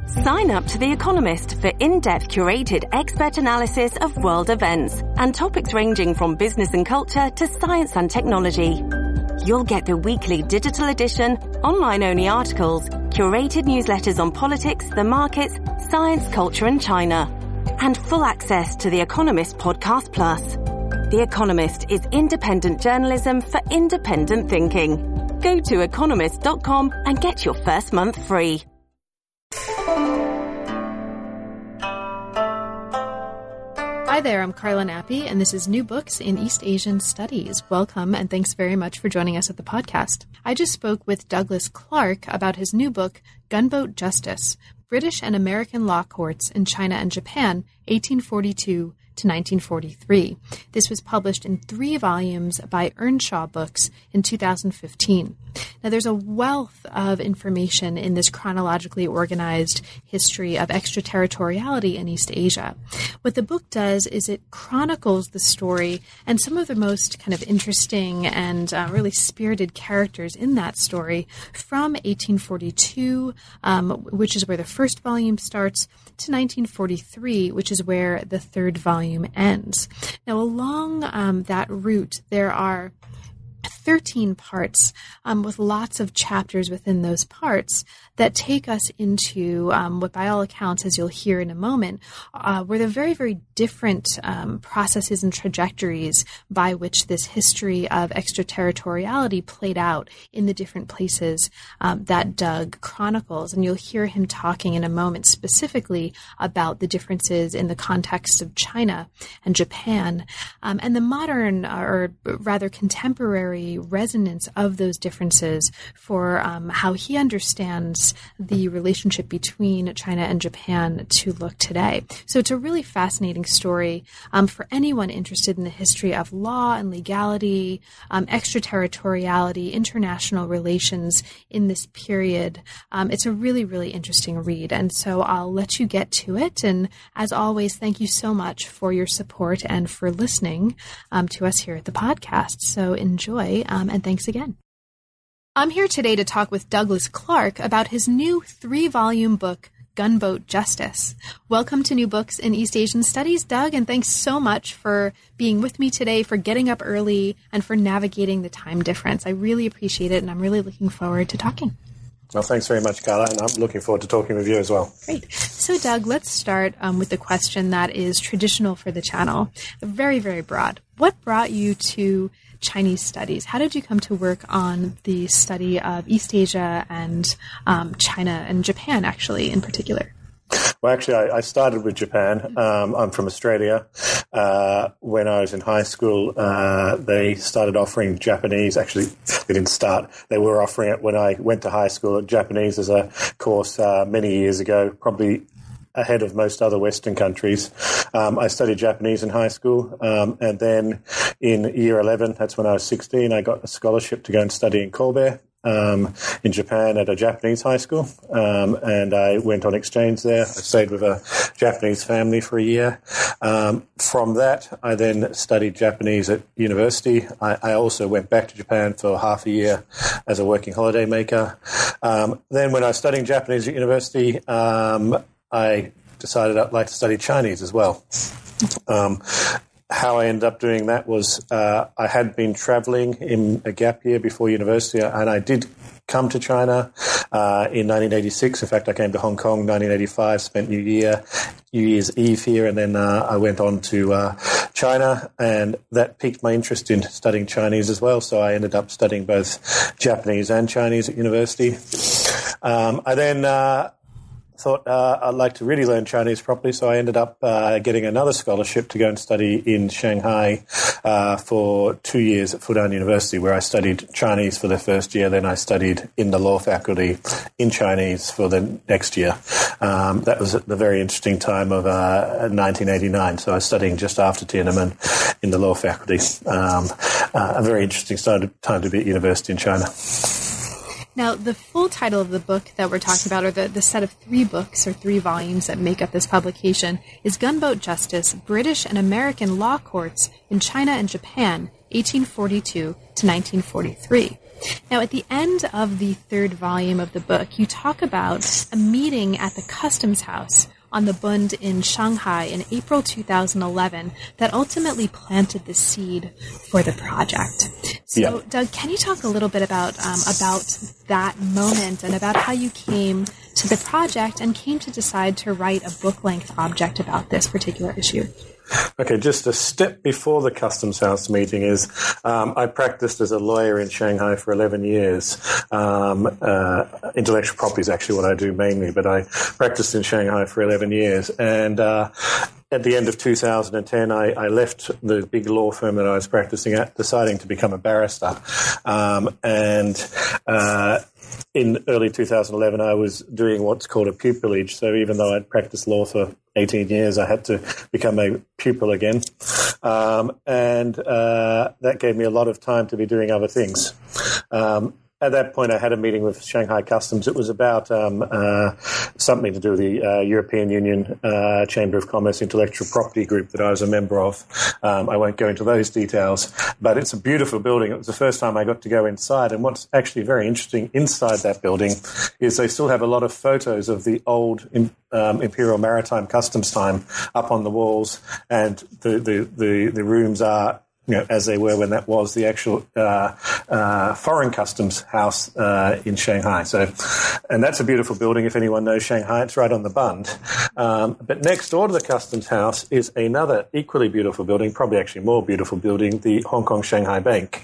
Sign up to The Economist for in-depth curated expert analysis of world events and topics ranging from business and culture to science and technology. You'll get the weekly digital edition, online-only articles, curated newsletters on politics, the markets, science, culture and China, and full access to The Economist Podcast Plus. The Economist is independent journalism for independent thinking. Go to economist.com and get your first month free. Hi there, I'm Carla Nappi, and this is New Books in East Asian Studies. Welcome, and thanks very much for joining us at the podcast. I just spoke with Douglas Clark about his new book, Gunboat Justice, British and American Law Courts in China and Japan, 1842 to 1943. This was published in 3 volumes by Earnshaw Books in 2015. Now, there's a wealth of information in this chronologically organized history of extraterritoriality in East Asia. What the book does is it chronicles the story and some of the most kind of interesting and really spirited characters in that story from 1842, which is where the first volume starts, to 1943, which is where the third volume ends. Now, along that route, there are 13 parts with lots of chapters within those parts that take us into what, by all accounts, as you'll hear in a moment, were the very, very different processes and trajectories by which this history of extraterritoriality played out in the different places that Doug chronicles. And you'll hear him talking in a moment specifically about the differences in the context of China and Japan and the modern, or rather contemporary, resonance of those differences for how he understands the relationship between China and Japan to look today. So it's a really fascinating story for anyone interested in the history of law and legality, extraterritoriality, international relations in this period. It's a really, really interesting read. And so I'll let you get to it. And as always, thank you so much for your support and for listening to us here at the podcast. So enjoy. And thanks again. I'm here today to talk with Douglas Clark about his new 3-volume book, Gunboat Justice. Welcome to New Books in East Asian Studies, Doug, and thanks so much for being with me today, for getting up early, and for navigating the time difference. I really appreciate it, and I'm really looking forward to talking. Well, thanks very much, Carla, and I'm looking forward to talking with you as well. Great. So, Doug, let's start with the question that is traditional for the channel, very, very broad. What brought you to Chinese studies? How did you come to work on the study of East Asia and China and Japan, actually, in particular? Well, actually, I started with Japan. I'm from Australia. When I was in high school, they started offering Japanese. Actually, they didn't start. They were offering it when I went to high school, Japanese as a course many years ago, probably ahead of most other Western countries. I studied Japanese in high school, and then in year 11, that's when I was 16, I got a scholarship to go and study in Kobe, in Japan at a Japanese high school, and I went on exchange there. I stayed with a Japanese family for a year. From that, I then studied Japanese at university. I also went back to Japan for half a year as a working holiday maker. Then when I was studying Japanese at university, I decided I'd like to study Chinese as well. How I ended up doing that was I had been traveling in a gap year before university, and I did come to China in 1986. In fact, I came to Hong Kong in 1985, spent New Year's Eve here, and then I went on to China, and that piqued my interest in studying Chinese as well. So I ended up studying both Japanese and Chinese at university. I then thought I'd like to really learn Chinese properly, so I ended up getting another scholarship to go and study in Shanghai for 2 years at Fudan University, where I studied Chinese for the first year. Then I studied in the law faculty in Chinese for the next year. That was at the very interesting time of 1989, so I was studying just after Tiananmen in the law faculty. A very interesting time to be at university in China. Now, the full title of the book that we're talking about, or the set of 3 books or 3 volumes that make up this publication, is Gunboat Justice, British and American Law Courts in China and Japan, 1842 to 1943. Now, at the end of the third volume of the book, you talk about a meeting at the Customs House on the Bund in Shanghai in April 2011 that ultimately planted the seed for the project. So, Doug, can you talk a little bit about that moment and about how you came to the project and came to decide to write a book-length object about this particular issue? Okay, just a step before the Customs House meeting is I practiced as a lawyer in Shanghai for 11 years. Intellectual property is actually what I do mainly, but I practiced in Shanghai for 11 years. And at the end of 2010, I left the big law firm that I was practicing at, deciding to become a barrister. In early 2011, I was doing what's called a pupillage. So even though I'd practiced law for 18 years, I had to become a pupil again. That gave me a lot of time to be doing other things. At that point, I had a meeting with Shanghai Customs. It was about something to do with the European Union Chamber of Commerce Intellectual Property Group that I was a member of. I won't go into those details, but it's a beautiful building. It was the first time I got to go inside, and what's actually very interesting inside that building is they still have a lot of photos of the old Imperial Maritime Customs time up on the walls, and the rooms are, as they were when that was the actual foreign customs house in Shanghai. And that's a beautiful building. If anyone knows Shanghai, it's right on the Bund. But next door to the customs house is another equally beautiful building, probably actually more beautiful building, the Hong Kong Shanghai Bank.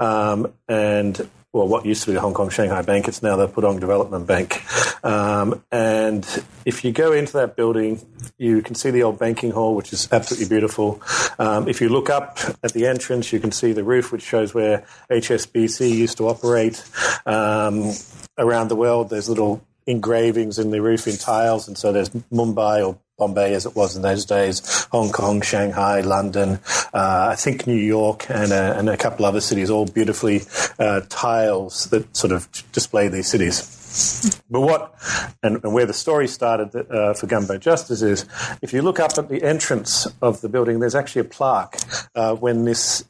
What used to be the Hong Kong Shanghai Bank, it's now the Pudong Development Bank. And if you go into that building, you can see the old banking hall, which is absolutely beautiful. If you look up at the entrance, you can see the roof, which shows where HSBC used to operate. Around the world, there's little engravings in the roof in tiles, and so there's Mumbai or Bombay, as it was in those days, Hong Kong, Shanghai, London, I think New York, and a couple other cities, all beautifully tiles that sort of display these cities. But where the story started for Gunboat Justice is, if you look up at the entrance of the building, there's actually a plaque when this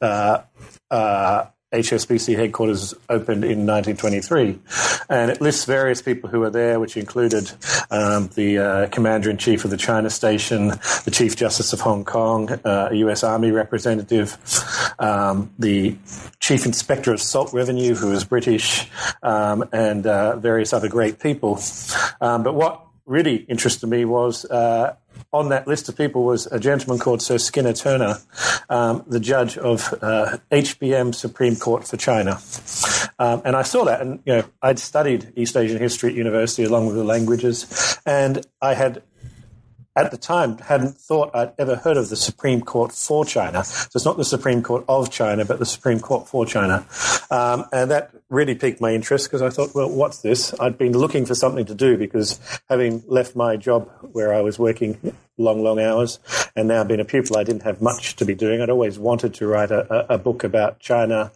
HSBC headquarters opened in 1923, and it lists various people who were there, which included the Commander-in-Chief of the China Station, the Chief Justice of Hong Kong, a U.S. Army representative, the Chief Inspector of Salt Revenue, who was British, and various other great people. But what really interested me was on that list of people was a gentleman called Sir Skinner Turner, the judge of HBM Supreme Court for China. And I saw that, and I'd studied East Asian history at university along with the languages, and I had, at the time, hadn't thought I'd ever heard of the Supreme Court for China. So it's not the Supreme Court of China, but the Supreme Court for China. And that really piqued my interest, because I thought, well, what's this? I'd been looking for something to do, because having left my job where I was working long hours and now being a pupil, I didn't have much to be doing. I'd always wanted to write a book about China.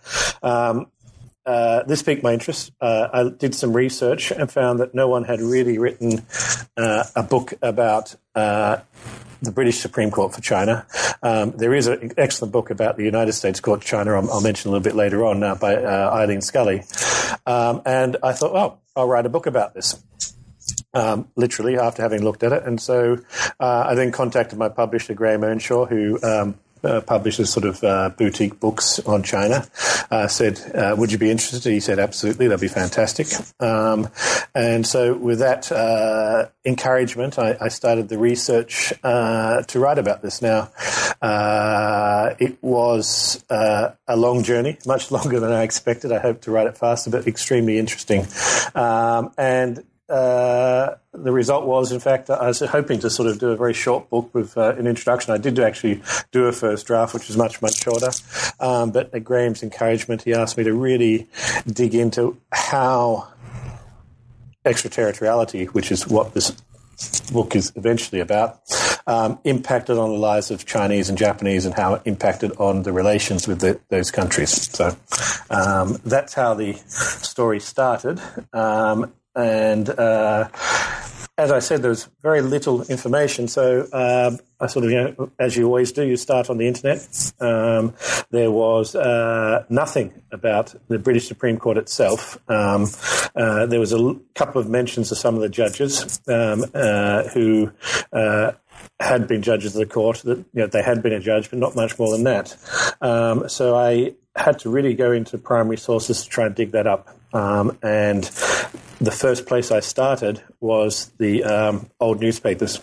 This piqued my interest. I did some research and found that no one had really written a book about the British Supreme Court for China. There is an excellent book about the United States Court of China I'll mention a little bit later on by Eileen Scully. And I thought, well, I'll write a book about this. Literally after having looked at it. And so I then contacted my publisher, Graham Earnshaw, who publishes sort of boutique books on China, said, would you be interested? He said, absolutely, that'd be fantastic. And so with that encouragement, I started the research to write about this. Now, it was a long journey, much longer than I expected. I hoped to write it faster, but extremely interesting. The result was, in fact, I was hoping to sort of do a very short book with an introduction. I did actually do a first draft, which was much shorter. But at Graham's encouragement, he asked me to really dig into how extraterritoriality, which is what this book is eventually about, impacted on the lives of Chinese and Japanese, and how it impacted on the relations with those countries. So that's how the story started. And as I said, there was very little information. So I sort of, as you always do, you start on the internet. There was nothing about the British Supreme Court itself. There was a couple of mentions of some of the judges who had been judges of the court. That they had been a judge, but not much more than that. So I had to really go into primary sources to try and dig that up. And the first place I started was the old newspapers.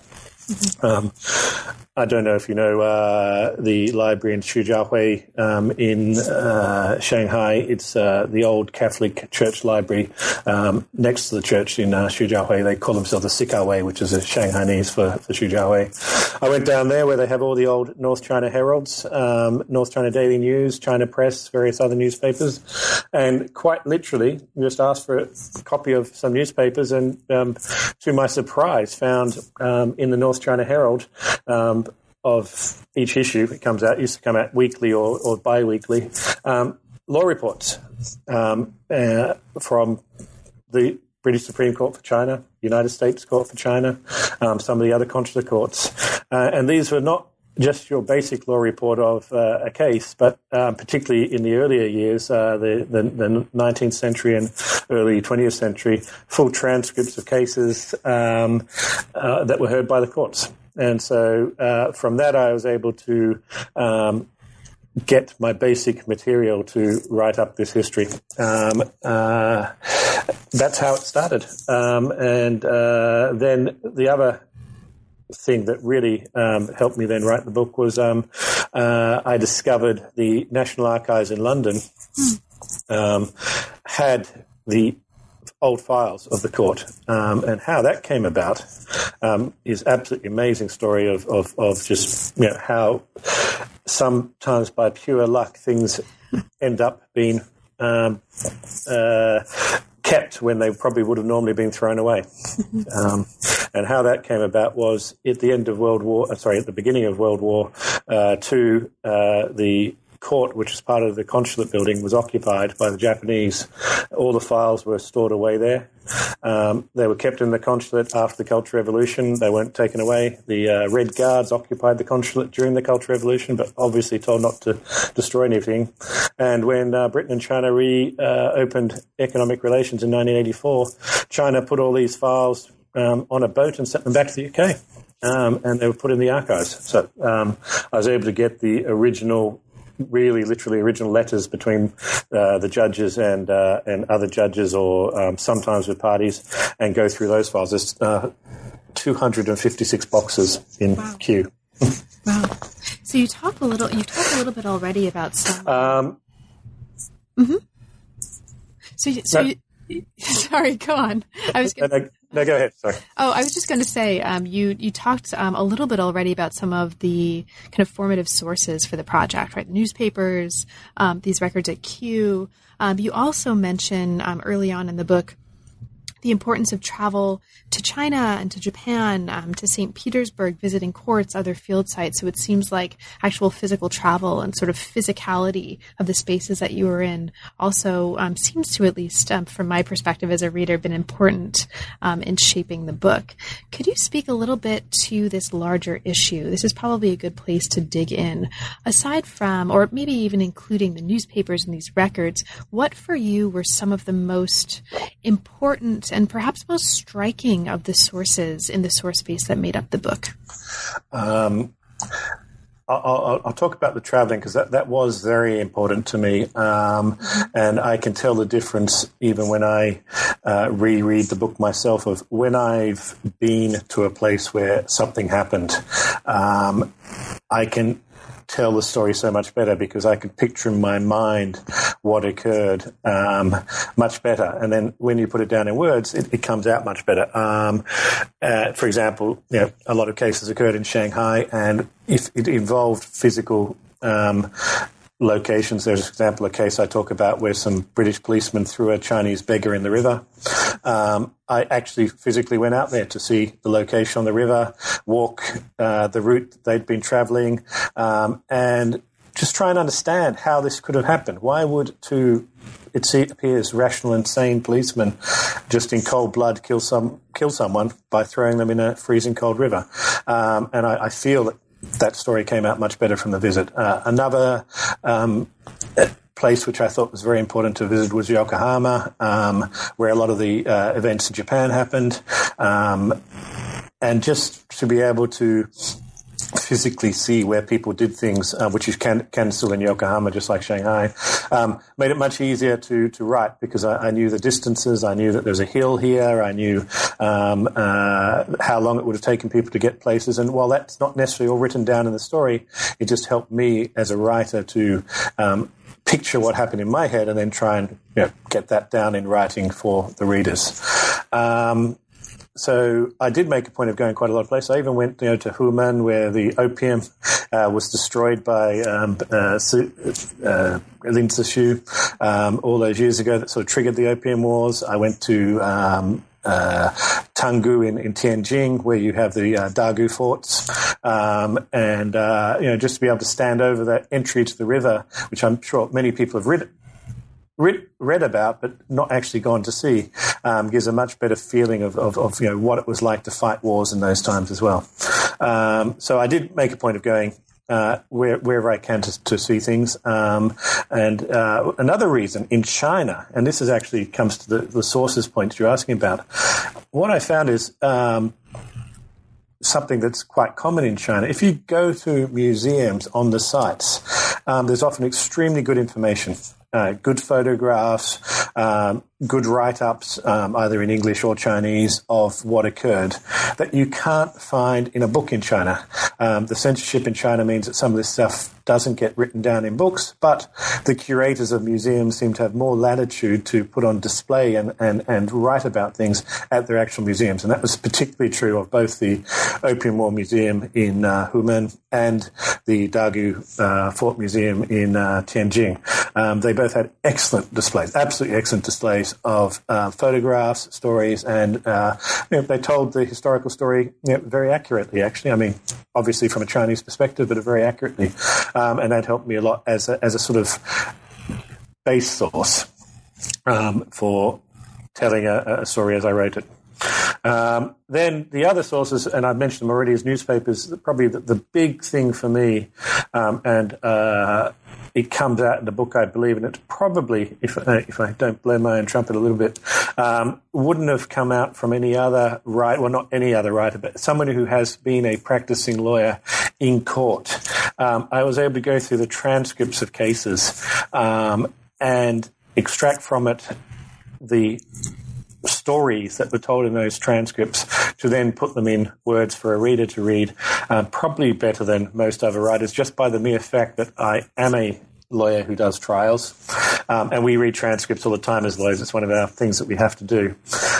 I don't know if you know the library in Xujiahui in Shanghai. It's the old Catholic Church library next to the church in Xujiahui. They call themselves the Sikaowei, which is a Shanghainese for Xujiahui. I went down there where they have all the old North China Heralds, North China Daily News, China Press, various other newspapers, and quite literally just asked for a copy of some newspapers, and to my surprise found in the North China Herald of each issue, it used to come out weekly or bi-weekly, law reports from the British Supreme Court for China, United States Court for China, some of the other consular courts. And these were not just your basic law report of a case, but particularly in the earlier years, the 19th century and early 20th century, full transcripts of cases that were heard by the courts. And so from that, I was able to get my basic material to write up this history. That's how it started. And then the other thing that really helped me then write the book was I discovered the National Archives in London had the old files of the court, and how that came about is absolutely amazing story of just how sometimes by pure luck things end up being kept when they probably would have normally been thrown away. And how that came about was at the beginning of World War II, the court, which is part of the consulate building, was occupied by the Japanese. All the files were stored away there. They were kept in the consulate after the Cultural Revolution. They weren't taken away. The Red Guards occupied the consulate during the Cultural Revolution, but obviously told not to destroy anything. And when Britain and China reopened economic relations in 1984, China put all these files on a boat and sent them back to the UK. And they were put in the archives. So I was able to get the original, really literally original letters between the judges and other judges, or sometimes with parties, and go through those files. There's 256 boxes in queue. Wow. So you talked a little bit already about some. Sorry, go on. No, go ahead. Sorry. Oh, I was just going to say, you talked a little bit already about some of the kind of formative sources for the project, right? Newspapers, these records at Kew. You also mention early on in the book the importance of travel to China and to Japan, to St. Petersburg, visiting courts, other field sites. So it seems like actual physical travel and sort of physicality of the spaces that you were in also seems to, at least from my perspective as a reader, been important in shaping the book. Could you speak a little bit to this larger issue? This is probably a good place to dig in. Aside from, or maybe even including the newspapers and these records, what for you were some of the most important and perhaps most striking of the sources in the source base that made up the book? I'll talk about the traveling, because that was very important to me, and I can tell the difference even when I reread the book myself, of when I've been to a place where something happened. I can tell the story so much better because I can picture in my mind what occurred much better. And then when you put it down in words, it comes out much better. For example, a lot of cases occurred in Shanghai, and if it involved physical locations. There's, for example, a case I talk about where some British policemen threw a Chinese beggar in the river. I actually physically went out there to see the location on the river, walk the route they'd been traveling, and just try and understand how this could have happened. Why would two appears rational and sane policemen just in cold blood kill someone by throwing them in a freezing cold river. And I feel that story came out much better from the visit. Another place which I thought was very important to visit was Yokohama, where a lot of the events in Japan happened. And just to be able to physically see where people did things, which you can still in Yokohama, just like Shanghai, made it much easier to write, because I knew the distances, I knew that there was a hill here, I knew how long it would have taken people to get places. And while that's not necessarily all written down in the story, it just helped me as a writer to picture what happened in my head and then try and get that down in writing for the readers. So I did make a point of going quite a lot of places. I even went to Human, where the opium was destroyed by Lin Zexu all those years ago. That sort of triggered the Opium Wars. I went to Tanggu in Tianjin, where you have the Dagu forts, and just to be able to stand over that entry to the river, which I'm sure many people have read about but not actually gone to see, gives a much better feeling of what it was like to fight wars in those times as well. So I did make a point of going wherever I can to see things. And another reason in China, and this is actually comes to the sources point you're asking about, what I found is something that's quite common in China. If you go to museums on the sites, there's often extremely good information. Good photographs, good write-ups, either in English or Chinese, of what occurred that you can't find in a book in China. The censorship in China means that some of this stuff doesn't get written down in books, but the curators of museums seem to have more latitude to put on display and write about things at their actual museums. And that was particularly true of both the Opium War Museum in Humen and the Dagu Fort Museum in Tianjin. They both had excellent displays, absolutely excellent displays of photographs, stories, and they told the historical story very accurately, actually. I mean, obviously from a Chinese perspective, but very accurately. And that helped me a lot as a sort of base source for telling a story as I wrote it. Then the other sources, and I've mentioned them already, as newspapers, probably the big thing for me, and it comes out in the book, I believe, and it's probably, if I don't blow my own trumpet a little bit, wouldn't have come out from any other writer, well, not any other writer, but someone who has been a practicing lawyer in court. I was able to go through the transcripts of cases and extract from it the stories that were told in those transcripts to then put them in words for a reader to read, probably better than most other writers, just by the mere fact that I am a lawyer who does trials, and we read transcripts all the time as lawyers. It's one of our things that we have to do.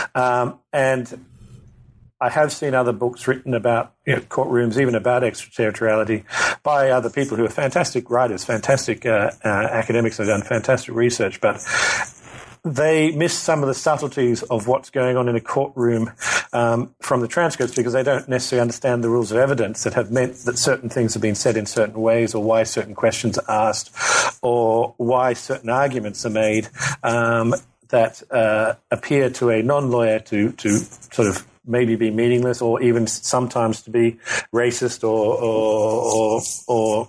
And I have seen other books written about courtrooms, even about extraterritoriality, by other people who are fantastic writers, fantastic academics who have done fantastic research, but they miss some of the subtleties of what's going on in a courtroom from the transcripts, because they don't necessarily understand the rules of evidence that have meant that certain things have been said in certain ways, or why certain questions are asked, or why certain arguments are made that appear to a non-lawyer to sort of maybe be meaningless, or even sometimes to be racist or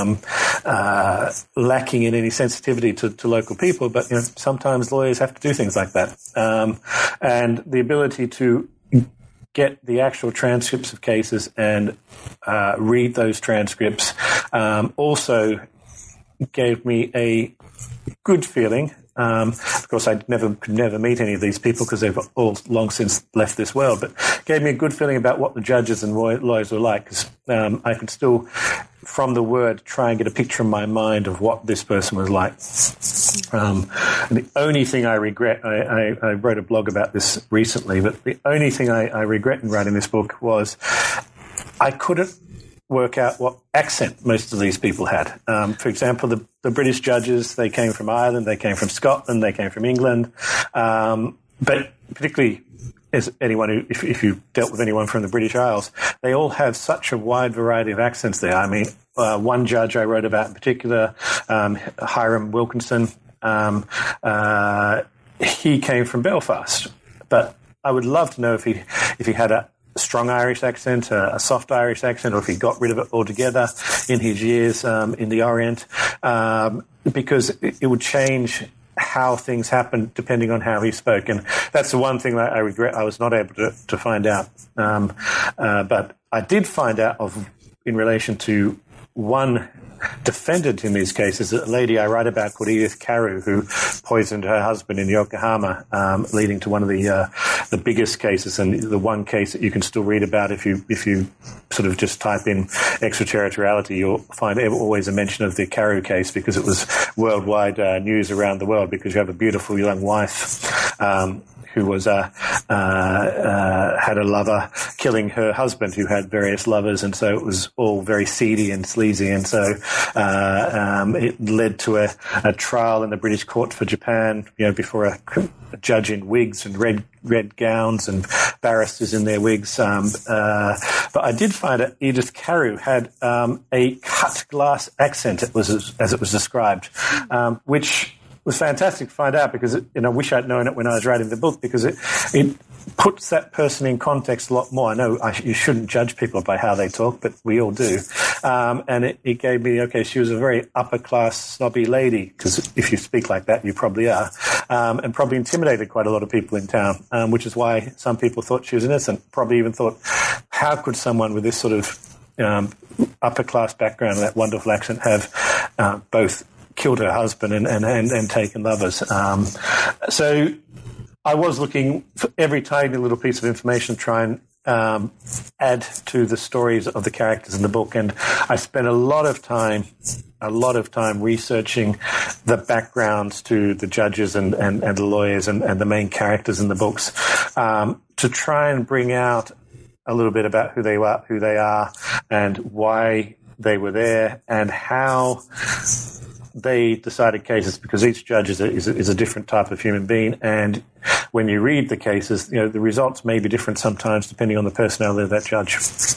lacking in any sensitivity to local people. But sometimes lawyers have to do things like that, and the ability to get the actual transcripts of cases and read those transcripts also gave me a good feeling. Of course, I could never meet any of these people because they've all long since left this world, but gave me a good feeling about what the judges and lawyers were like, because I could still, from the word, try and get a picture in my mind of what this person was like. And the only thing I regret, I wrote a blog about this recently, but the only thing I regret in writing this book was I couldn't work out what accent most of these people had. For example, the British judges, they came from Ireland, they came from Scotland, they came from England. But particularly as anyone who, if you dealt with anyone from the British Isles, they all have such a wide variety of accents there. I mean, one judge I wrote about in particular, Hiram Wilkinson, he came from Belfast. But I would love to know if he had a strong Irish accent, a soft Irish accent, or if he got rid of it altogether in his years in the Orient, because it would change how things happened depending on how he spoke. And that's the one thing that I regret I was not able to find out. But I did find out in relation to one defendant in these cases, a lady I write about called Edith Carew, who poisoned her husband in Yokohama, leading to one of the biggest cases, and the one case that you can still read about if you sort of just type in extraterritoriality. You'll find always a mention of the Carew case, because it was worldwide news around the world, because you have a beautiful young wife who was had a lover killing her husband, who had various lovers, and so it was all very seedy and sleazy, and so it led to a trial in the British court for Japan, before a judge in wigs and red gowns and barristers in their wigs. But I did find that Edith Carew had a cut glass accent, as it was described, which was fantastic to find out, because I wish I'd known it when I was writing the book, because it puts that person in context a lot more. I know you shouldn't judge people by how they talk, but we all do. And it gave me, she was a very upper-class, snobby lady, because if you speak like that, you probably are, and probably intimidated quite a lot of people in town, which is why some people thought she was innocent, probably even thought, how could someone with this sort of upper-class background and that wonderful accent have both killed her husband and taken lovers. So I was looking for every tiny little piece of information to try and add to the stories of the characters in the book. And I spent a lot of time researching the backgrounds to the judges and the lawyers and the main characters in the books, to try and bring out a little bit about who they are and why they were there and how they decided cases, because each judge is a different type of human being, and when you read the cases, the results may be different sometimes depending on the personality of that judge.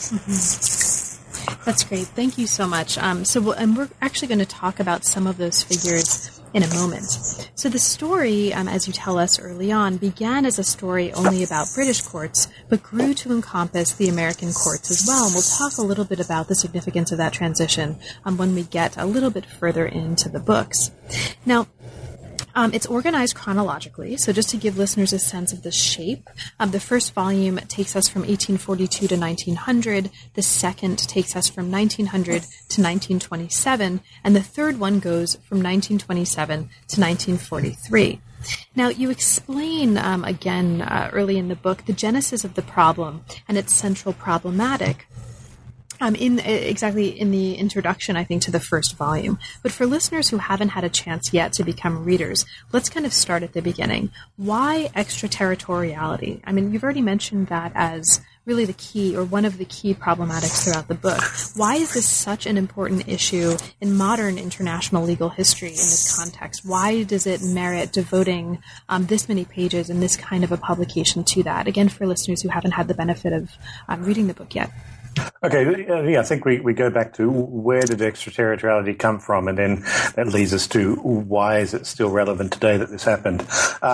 Mm-hmm. That's great. Thank you so much. And we're actually going to talk about some of those figures in a moment. So the story, as you tell us early on, began as a story only about British courts, but grew to encompass the American courts as well. And we'll talk a little bit about the significance of that transition when we get a little bit further into the books. Now, it's organized chronologically, so just to give listeners a sense of the shape, the first volume takes us from 1842 to 1900, the second takes us from 1900 to 1927, and the third one goes from 1927 to 1943. Now, you explain, again, early in the book, the genesis of the problem and its central problematic, in the introduction, I think, to the first volume. But for listeners who haven't had a chance yet to become readers, let's kind of start at the beginning. Why extraterritoriality? I mean, you've already mentioned that as really the key, or one of the key problematics throughout the book. Why is this such an important issue in modern international legal history in this context? Why does it merit devoting this many pages and this kind of a publication to that? Again, for listeners who haven't had the benefit of reading the book yet. Okay, I think we go back to where did extraterritoriality come from, and then that leads us to why is it still relevant today that this happened.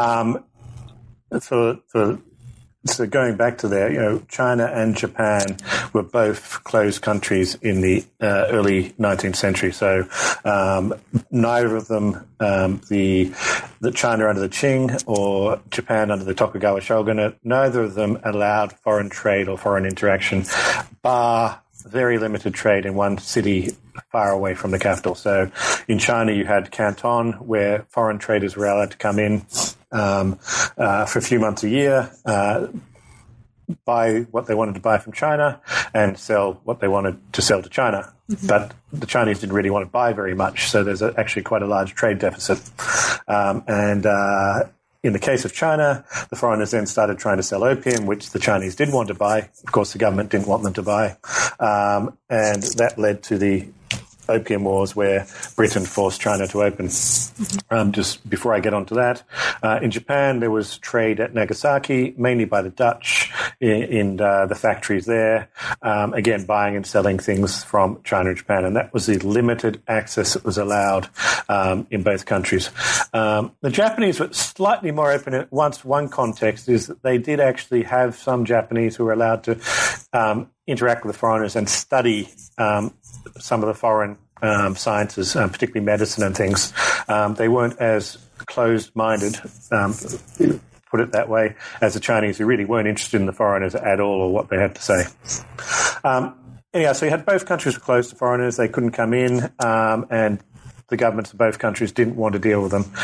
So going back to there, China and Japan were both closed countries in the early 19th century. So neither of them, the China under the Qing or Japan under the Tokugawa shogunate, neither of them allowed foreign trade or foreign interaction, bar very limited trade in one city far away from the capital. So in China, you had Canton, where foreign traders were allowed to come in for a few months a year, buy what they wanted to buy from China and sell what they wanted to sell to China. Mm-hmm. But the Chinese didn't really want to buy very much, so there's actually quite a large trade deficit. In the case of China, the foreigners then started trying to sell opium, which the Chinese did want to buy. Of course, the government didn't want them to buy. And that led to the Opium Wars, where Britain forced China to open. Just before I get onto that, in Japan there was trade at Nagasaki, mainly by the Dutch in the factories there, again buying and selling things from China and Japan, and that was the limited access that was allowed in both countries. The Japanese were slightly more open in one context, is that they did actually have some Japanese who were allowed to interact with the foreigners and study some of the foreign sciences, particularly medicine and things. They weren't as closed-minded, put it that way, as the Chinese, who really weren't interested in the foreigners at all or what they had to say. Anyhow, so you had both countries were closed to foreigners. They couldn't come in, and the governments of both countries didn't want to deal with them.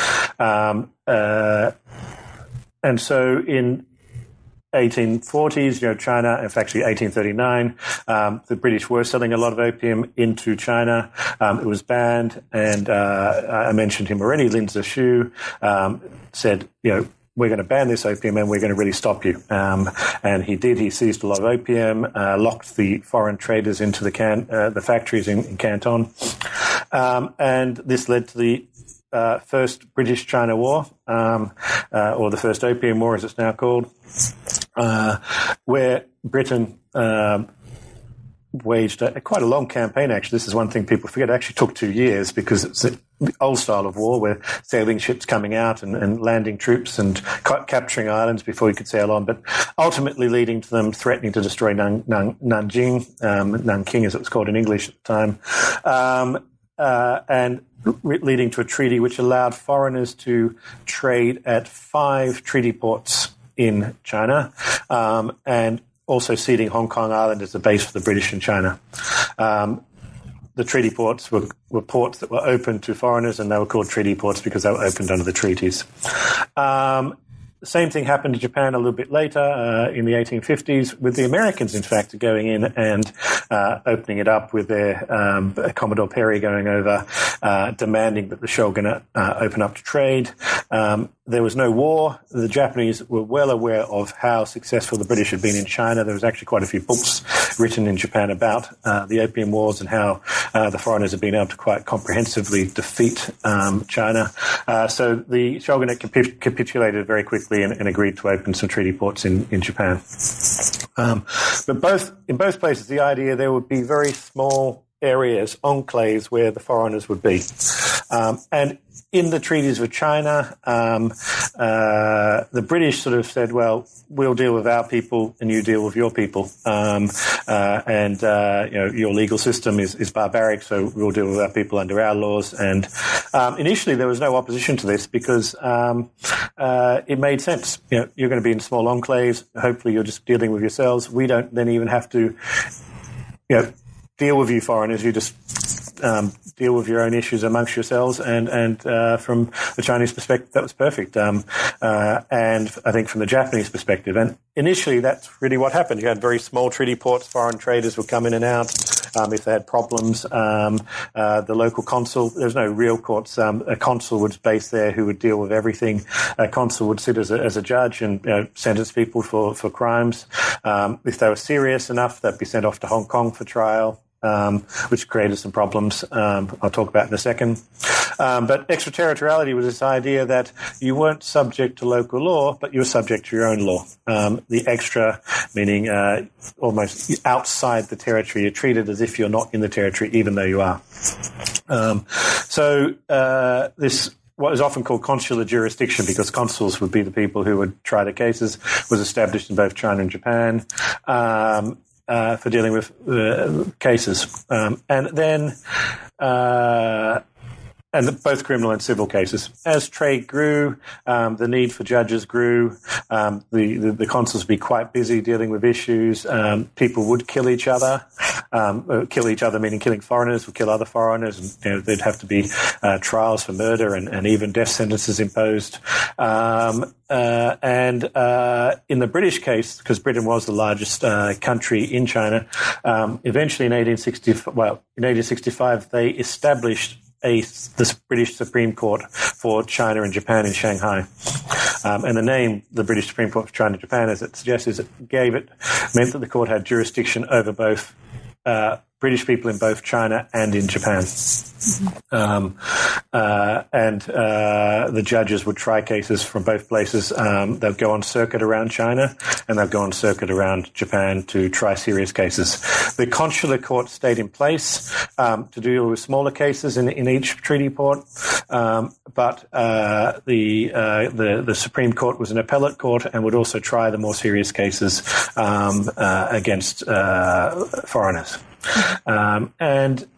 And so in 1840s, China, in fact, 1839, the British were selling a lot of opium into China. It was banned, and I mentioned him already. Lin Zexu said, we're going to ban this opium and we're going to really stop you. And he did. He seized a lot of opium, locked the foreign traders into the factories in Canton. And this led to the first British-China War, or the first Opium War, as it's now called, where Britain waged quite a long campaign, actually. This is one thing people forget. It actually took 2 years, because it's the old style of war where sailing ships coming out and landing troops and capturing islands before you could sail on, but ultimately leading to them threatening to destroy Nanjing, Nanking as it was called in English at the time, and leading to a treaty which allowed foreigners to trade at 5 treaty ports in China, and also ceding Hong Kong Island as a base for the British in China. The treaty ports were ports that were open to foreigners, and they were called treaty ports because they were opened under the treaties. The same thing happened to Japan a little bit later, in the 1850s, with the Americans, in fact, going in and opening it up with their Commodore Perry going over, demanding that the shogunate open up to trade. There was no war. The Japanese were well aware of how successful the British had been in China. There was actually quite a few books written in Japan about the Opium Wars and how the foreigners had been able to quite comprehensively defeat China. So the shogunate capitulated very quickly and agreed to open some treaty ports in Japan. But in both places, the idea there would be very small areas, enclaves, where the foreigners would be. And in the treaties with China, the British sort of said, well, we'll deal with our people and you deal with your people. Your legal system is barbaric, so we'll deal with our people under our laws. And initially there was no opposition to this because it made sense. You're going to be in small enclaves. Hopefully you're just dealing with yourselves. We don't then even have to deal with you foreigners. You just deal with your own issues amongst yourselves, and from the Chinese perspective, that was perfect. And I think from the Japanese perspective, and initially that's really what happened. You had very small treaty ports. Foreign traders would come in and out if they had problems. The local consul, there's no real courts. A consul was based there who would deal with everything. A consul would sit as a judge and sentence people for crimes. If they were serious enough, they'd be sent off to Hong Kong for trial. Which created some problems I'll talk about in a second. But extraterritoriality was this idea that you weren't subject to local law, but you were subject to your own law. The extra, meaning almost outside the territory. You're treated as if you're not in the territory, even though you are. This what is often called consular jurisdiction, because consuls would be the people who would try the cases, was established in both China and Japan. For dealing with cases, and both criminal and civil cases. As trade grew, the need for judges grew. The consuls would be quite busy dealing with issues. People would kill each other. Kill each other, meaning killing foreigners, would kill other foreigners. And, there'd have to be trials for murder and even death sentences imposed. In the British case, because Britain was the largest country in China, eventually in 1865, they established the British Supreme Court for China and Japan in Shanghai. And the name, the British Supreme Court for China and Japan, as it suggests, meant that the court had jurisdiction over both British people in both China and in Japan. The judges would try cases from both places. They'll go on circuit around China, and they'll go on circuit around Japan to try serious cases. The consular court stayed in place to deal with smaller cases in each treaty port, but the Supreme Court was an appellate court and would also try the more serious cases against foreigners. And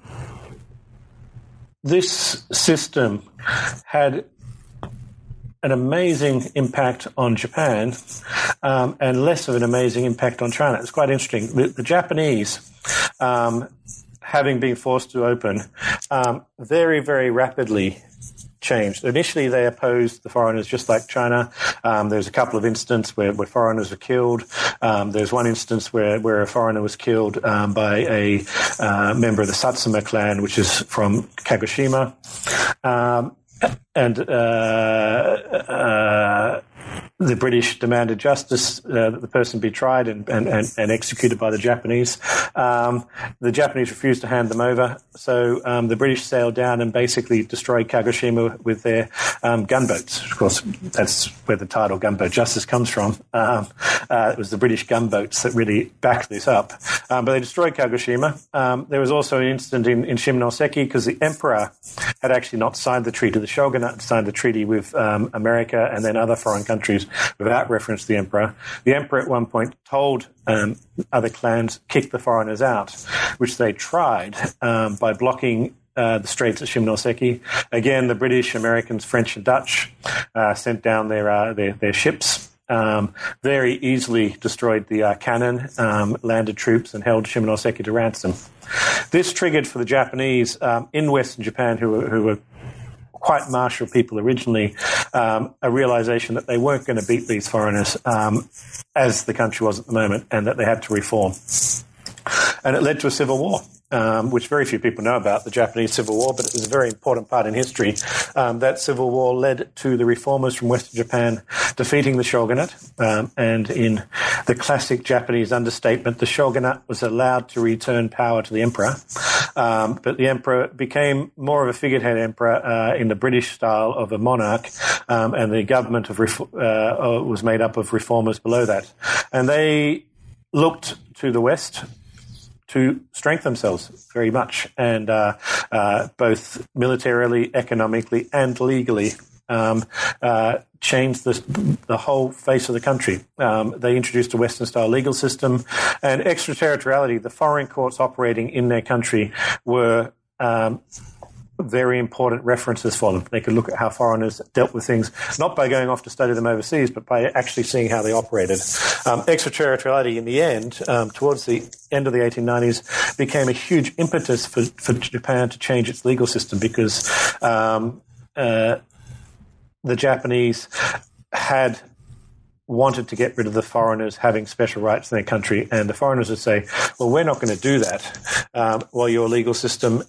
this system had an amazing impact on Japan and less of an amazing impact on China. It's quite interesting. The Japanese, having been forced to open, very, very rapidly changed. Initially, they opposed the foreigners just like China. There's a couple of instances where foreigners were killed. There's one instance where a foreigner was killed by a member of the Satsuma clan, which is from Kagoshima. The British demanded justice, that the person be tried and executed by the Japanese. The Japanese refused to hand them over, so the British sailed down and basically destroyed Kagoshima with their gunboats. Of course, that's where the title Gunboat Justice comes from. It was the British gunboats that really backed this up. But they destroyed Kagoshima. There was also an incident in Shimonoseki because the emperor had actually not signed the treaty. The shogunate had signed the treaty with America and then other foreign countries without reference to the emperor. The emperor at one point told other clans, kick the foreigners out, which they tried by blocking the straits at Shimonoseki. Again, the British, Americans, French and Dutch sent down their ships, very easily destroyed the cannon, landed troops and held Shimonoseki to ransom. This triggered for the Japanese in Western Japan, who were quite martial people originally, a realization that they weren't going to beat these foreigners as the country was at the moment, and that they had to reform. And it led to a civil war, which very few people know about, the Japanese Civil War, but it was a very important part in history. That civil war led to the reformers from Western Japan defeating the shogunate, and in the classic Japanese understatement, the shogunate was allowed to return power to the emperor, but the emperor became more of a figurehead emperor in the British style of a monarch, and the government was made up of reformers below that. And they looked to the West to strengthen themselves very much, and both militarily, economically, and legally changed the whole face of the country. They introduced a Western-style legal system, and extraterritoriality. The foreign courts operating in their country were very important references for them. They could look at how foreigners dealt with things, not by going off to study them overseas, but by actually seeing how they operated. Extraterritoriality, in the end, towards the end of the 1890s, became a huge impetus for Japan to change its legal system, because the Japanese had wanted to get rid of the foreigners having special rights in their country, and the foreigners would say, well, we're not going to do that while your legal system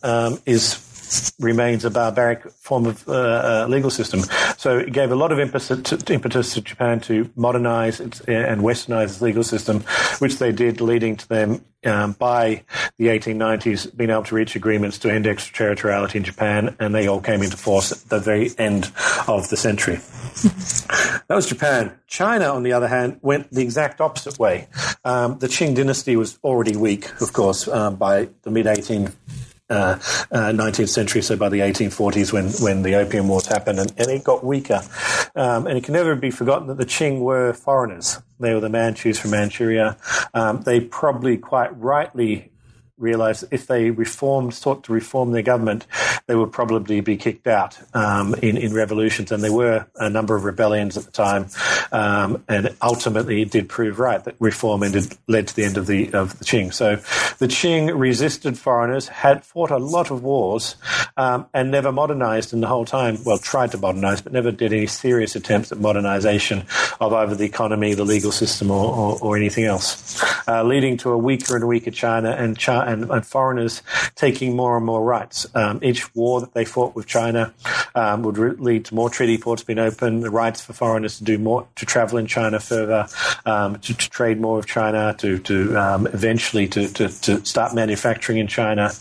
remains a barbaric form of legal system. So it gave a lot of impetus to Japan to modernize and westernize its legal system, which they did, leading to them by the 1890s being able to reach agreements to end extraterritoriality in Japan, and they all came into force at the very end of the century. That was Japan. China, on the other hand, went the exact opposite way. The Qing dynasty was already weak, of course, by the mid-19th century, so by the 1840s when the Opium Wars happened, and it got weaker. And it can never be forgotten that the Qing were foreigners. They were the Manchus from Manchuria. They probably quite rightly realized that if they sought to reform their government, they would probably be kicked out in revolutions. And there were a number of rebellions at the time, and ultimately it did prove right that reform led to the end of the Qing. So the Qing resisted foreigners, had fought a lot of wars, and never modernized in the whole time. Well, tried to modernize, but never did any serious attempts at modernization of either the economy, the legal system, or anything else. leading to a weaker and weaker China and foreigners taking more and more rights. Each war that they fought with China would lead to more treaty ports being open, the rights for foreigners to do more, to travel in China further, to trade more with China, to eventually to start manufacturing in China.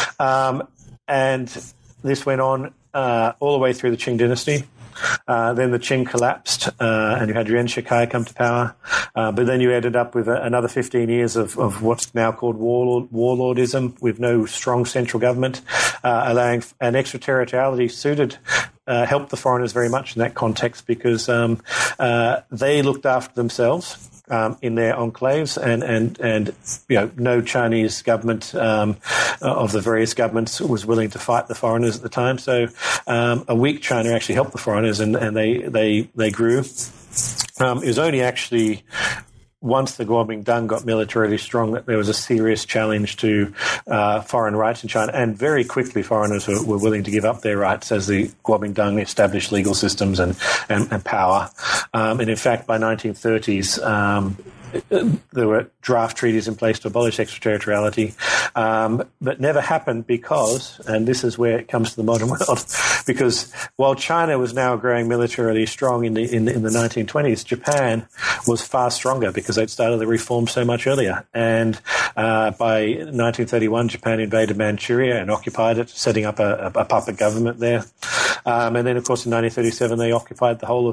And this went on all the way through the Qing dynasty. Then the Qing collapsed, and you had Yuan Shikai come to power. But then you ended up with another 15 years of what's now called warlordism, with no strong central government, allowing an extraterritoriality helped the foreigners very much in that context, because they looked after themselves in their enclaves, and no Chinese government of the various governments was willing to fight the foreigners at the time. So a weak China actually helped the foreigners, and they grew. It was only actually once the Kuomintang got militarily strong that there was a serious challenge to foreign rights in China, and very quickly foreigners were willing to give up their rights as the Kuomintang established legal systems and power. And in fact, by 1930s, there were draft treaties in place to abolish extraterritoriality, but never happened because, and this is where it comes to the modern world, because while China was now growing militarily strong in the 1920s, Japan was far stronger because they'd started the reform so much earlier. And by 1931, Japan invaded Manchuria and occupied it, setting up a puppet government there. And then, of course, in 1937, they occupied the whole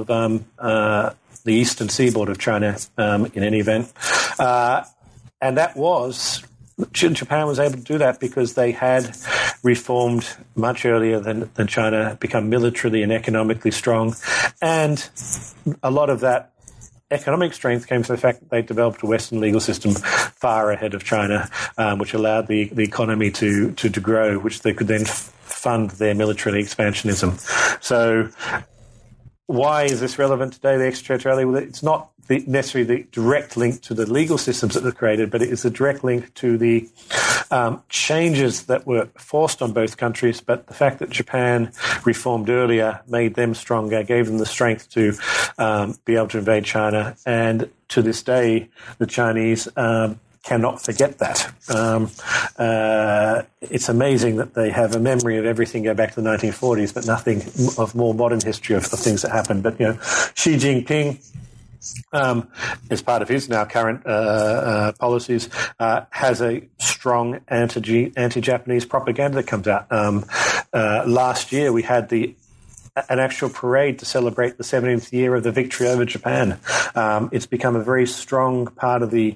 of the eastern seaboard of China, in any event. And that was, Japan was able to do that because they had reformed much earlier than China, become militarily and economically strong. And a lot of that economic strength came from the fact that they developed a Western legal system far ahead of China, which allowed the economy to grow, which they could then fund their military expansionism. So why is this relevant today, the extraterritoriality? Well, it's not necessarily the direct link to the legal systems that were created, but it is a direct link to the changes that were forced on both countries. But the fact that Japan reformed earlier made them stronger, gave them the strength to be able to invade China. And to this day, the Chinese cannot forget that. It's amazing that they have a memory of everything going back to the 1940s, but nothing of more modern history of things that happened. But, Xi Jinping, as part of his now current policies, has a strong anti-Japanese propaganda that comes out. Last year we had an actual parade to celebrate the 70th year of the victory over Japan. It's become a very stronger part of the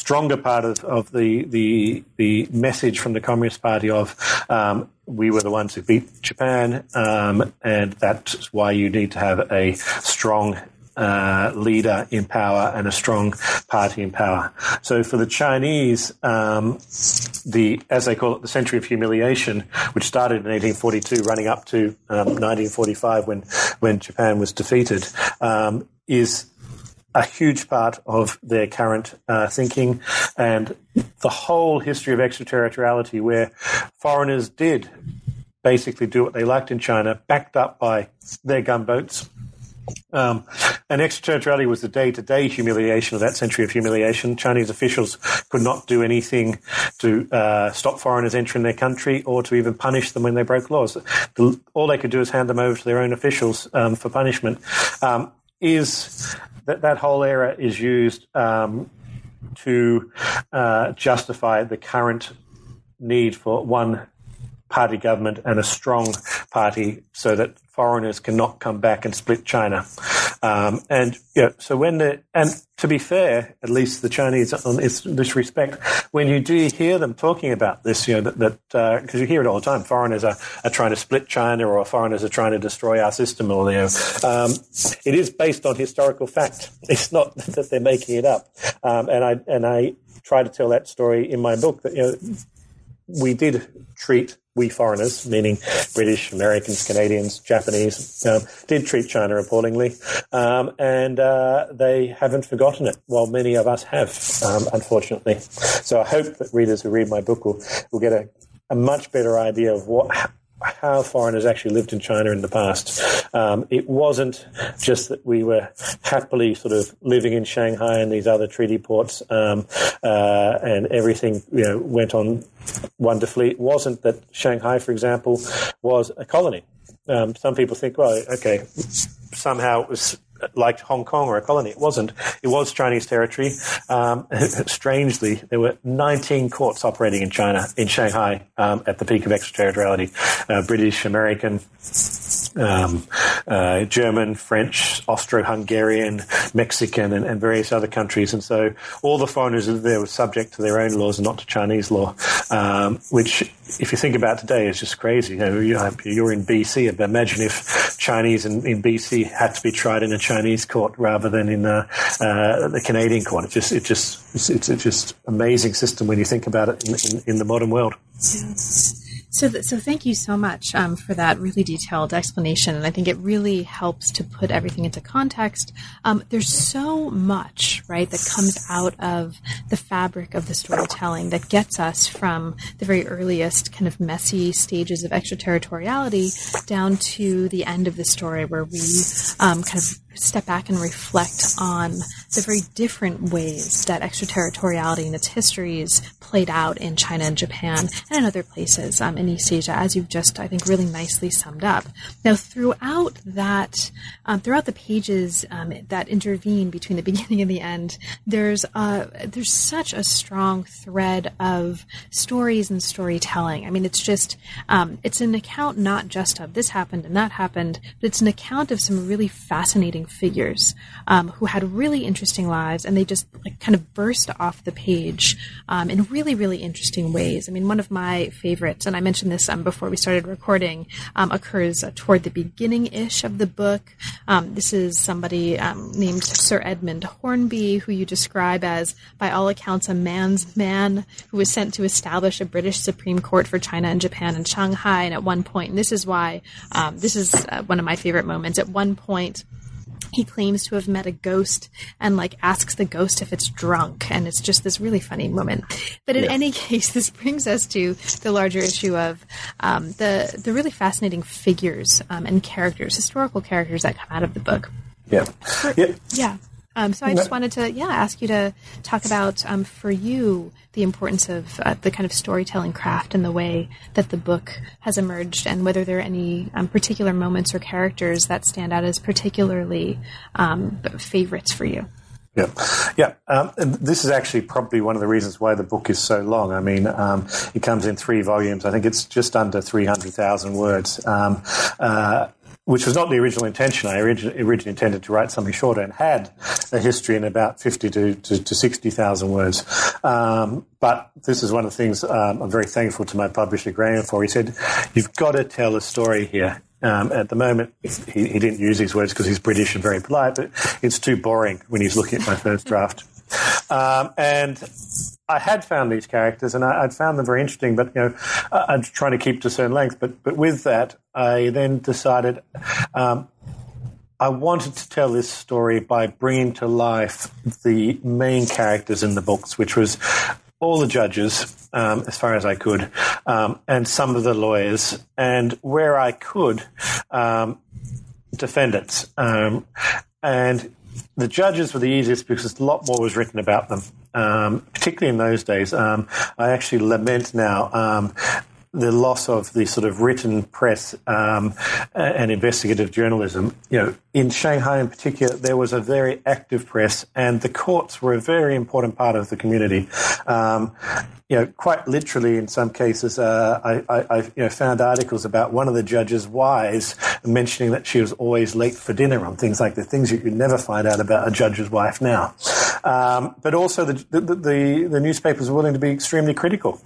message from the Communist Party of we were the ones who beat Japan, and that's why you need to have a strong leader in power and a strong party in power. So for the Chinese, as they call it, the century of humiliation, which started in 1842, running up to 1945 when Japan was defeated, is a huge part of their current thinking, and the whole history of extraterritoriality, where foreigners did basically do what they liked in China, backed up by their gunboats. And extraterritoriality was the day-to-day humiliation of that century of humiliation. Chinese officials could not do anything to stop foreigners entering their country or to even punish them when they broke laws. All they could do is hand them over to their own officials for punishment. Is that whole era is used to justify the current need for one party government and a strong party so that foreigners cannot come back and split China. And to be fair, at least the Chinese on this respect, when you do hear them talking about this, because you hear it all the time, foreigners are trying to split China, or foreigners are trying to destroy our system, or it is based on historical fact. It's not that they're making it up. And I try to tell that story in my book that we did treat. We foreigners, meaning British, Americans, Canadians, Japanese, did treat China appallingly, and they haven't forgotten it, while many of us have, unfortunately. So I hope that readers who read my book will get a much better idea of how foreigners actually lived in China in the past. It wasn't just that we were happily sort of living in Shanghai and these other treaty ports, and everything went on wonderfully. It wasn't that Shanghai, for example, was a colony. Some people think, well, okay, somehow it was like Hong Kong or a colony. It wasn't. It was Chinese territory. Strangely, there were 19 courts operating in Shanghai, at the peak of extraterritoriality. British, American, German, French, Austro-Hungarian, Mexican, and various other countries. And so all the foreigners there were subject to their own laws and not to Chinese law, which, if you think about today, is just crazy. You're in BC. Imagine if Chinese in BC had to be tried in a Chinese court rather than in the Canadian court. It's just amazing system when you think about it in the modern world. Yeah. So thank you so much for that really detailed explanation, and I think it really helps to put everything into context. There's so much, right, that comes out of the fabric of the storytelling that gets us from the very earliest kind of messy stages of extraterritoriality down to the end of the story, where we kind of step back and reflect on the very different ways that extraterritoriality and its histories played out in China and Japan and in other places in East Asia, as you've just, I think, really nicely summed up. Now, throughout the pages that intervene between the beginning and the end, there's such a strong thread of stories and storytelling. I mean, it's just it's an account not just of this happened and that happened, but it's an account of some really fascinating figures who had really interesting lives, and they just kind of burst off the page in really, really interesting ways. I mean, one of my favorites, and I mentioned this before we started recording, occurs toward the beginning-ish of the book. This is somebody named Sir Edmund Hornby, who you describe as, by all accounts, a man's man who was sent to establish a British Supreme Court for China and Japan in Shanghai. And at one point, and this is why this is one of my favorite moments, at one point, he claims to have met a ghost and asks the ghost if it's drunk. And it's just this really funny moment. But in any case, this brings us to the larger issue of the really fascinating figures and characters, historical characters that come out of the book. Yeah. So I just wanted to, ask you to talk about, for you, the importance of the kind of storytelling craft and the way that the book has emerged, and whether there are any particular moments or characters that stand out as particularly favorites for you. And this is actually probably one of the reasons why the book is so long. I mean, it comes in 3 volumes. I think it's just under 300,000 words. Which was not the original intention. I originally intended to write something shorter and had a history in about 50 to 60,000 words. But this is one of the things I'm very thankful to my publisher, Graham, for. He said, you've got to tell a story here. At the moment, he didn't use these words because he's British and very polite, but it's too boring when he's looking at my first draft. And I had found these characters, and I'd found them very interesting, but I'm trying to keep to a certain length. But with that, I then decided I wanted to tell this story by bringing to life the main characters in the books, which was all the judges, as far as I could, and some of the lawyers, and where I could, defendants, and the judges were the easiest because a lot more was written about them, particularly in those days. I actually lament now the loss of the sort of written press and investigative journalism. In Shanghai in particular, there was a very active press, and the courts were a very important part of the community. Quite literally, in some cases, I found articles about one of the judges' wives mentioning that she was always late for dinner on things like the things you could never find out about a judge's wife now. But also, the newspapers were willing to be extremely critical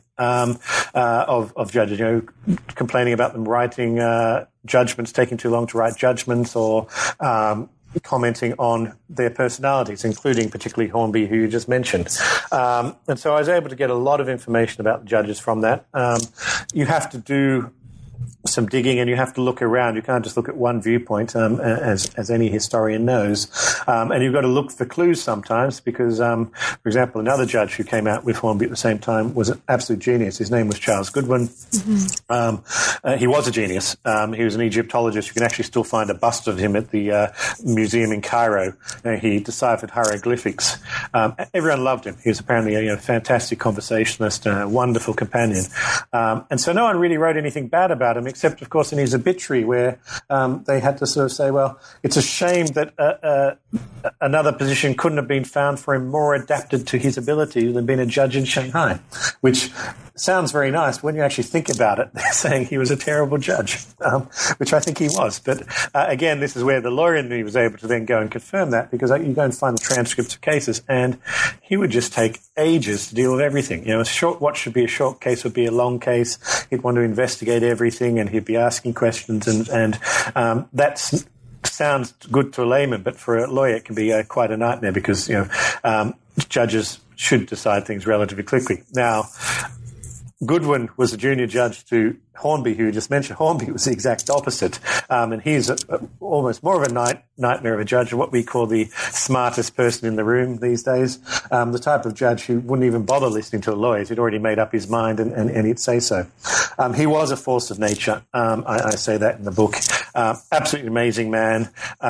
of judges, complaining about them writing judgments, taking too long to write judgments, or commenting on their personalities, including particularly Hornby, who you just mentioned. And so I was able to get a lot of information about the judges from that. You have to do some digging, and you have to look around. You can't just look at one viewpoint, as any historian knows. And you've got to look for clues sometimes because, for example, another judge who came out with Hornby at the same time was an absolute genius. His name was Charles Goodwin. Mm-hmm. He was a genius. He was an Egyptologist. You can actually still find a bust of him at the museum in Cairo. He deciphered hieroglyphics. Everyone loved him. He was apparently a fantastic conversationalist, a wonderful companion. And so no one really wrote anything bad about him, except, of course, in his obituary, where they had to sort of say, well, it's a shame that another position couldn't have been found for him more adapted to his ability than being a judge in Shanghai, which sounds very nice. When you actually think about it, they're saying he was a terrible judge, which I think he was. But again, this is where the lawyer in me was able to then go and confirm that, because you go and find the transcripts of cases, and he would just take ages to deal with everything. What should be a short case would be a long case. He'd want to investigate everything, and he'd be asking questions, and that sounds good to a layman, but for a lawyer it can be quite a nightmare, because judges should decide things relatively quickly. Now, Goodwin was a junior judge to Hornby, who you just mentioned. Hornby was the exact opposite, and he's almost more of a nightmare of a judge, what we call the smartest person in the room these days, the type of judge who wouldn't even bother listening to the lawyers. He'd already made up his mind, and he'd say so. He was a force of nature. I say that in the book. Absolutely amazing man.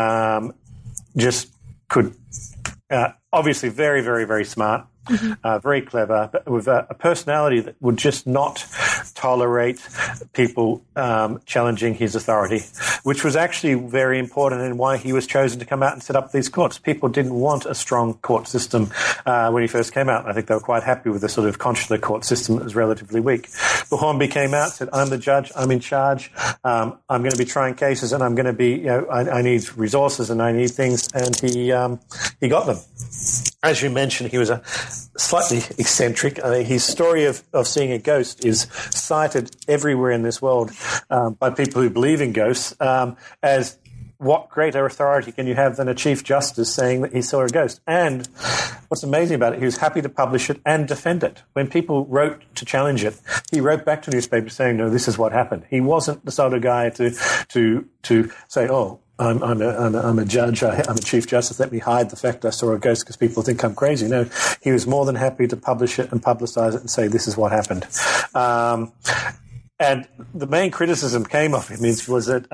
Just could, obviously very, very, very smart. Mm-hmm. Very clever, but with a personality that would just not tolerate people challenging his authority, which was actually very important in why he was chosen to come out and set up these courts. People didn't want a strong court system when he first came out. I think they were quite happy with the sort of consular court system that was relatively weak. But Hornby came out, said, I'm the judge, I'm in charge, I'm going to be trying cases, and I'm going to be, I need resources and I need things, and he got them. As you mentioned, he was a slightly eccentric. His story of seeing a ghost is cited everywhere in this world by people who believe in ghosts as what greater authority can you have than a Chief Justice saying that he saw a ghost? And what's amazing about it, he was happy to publish it and defend it. When people wrote to challenge it, he wrote back to newspapers saying, no, this is what happened. He wasn't the sort of guy to say, oh, I'm a judge, I'm a Chief Justice, let me hide the fact I saw a ghost because people think I'm crazy. No, he was more than happy to publish it and publicize it and say this is what happened. And the main criticism came of him was that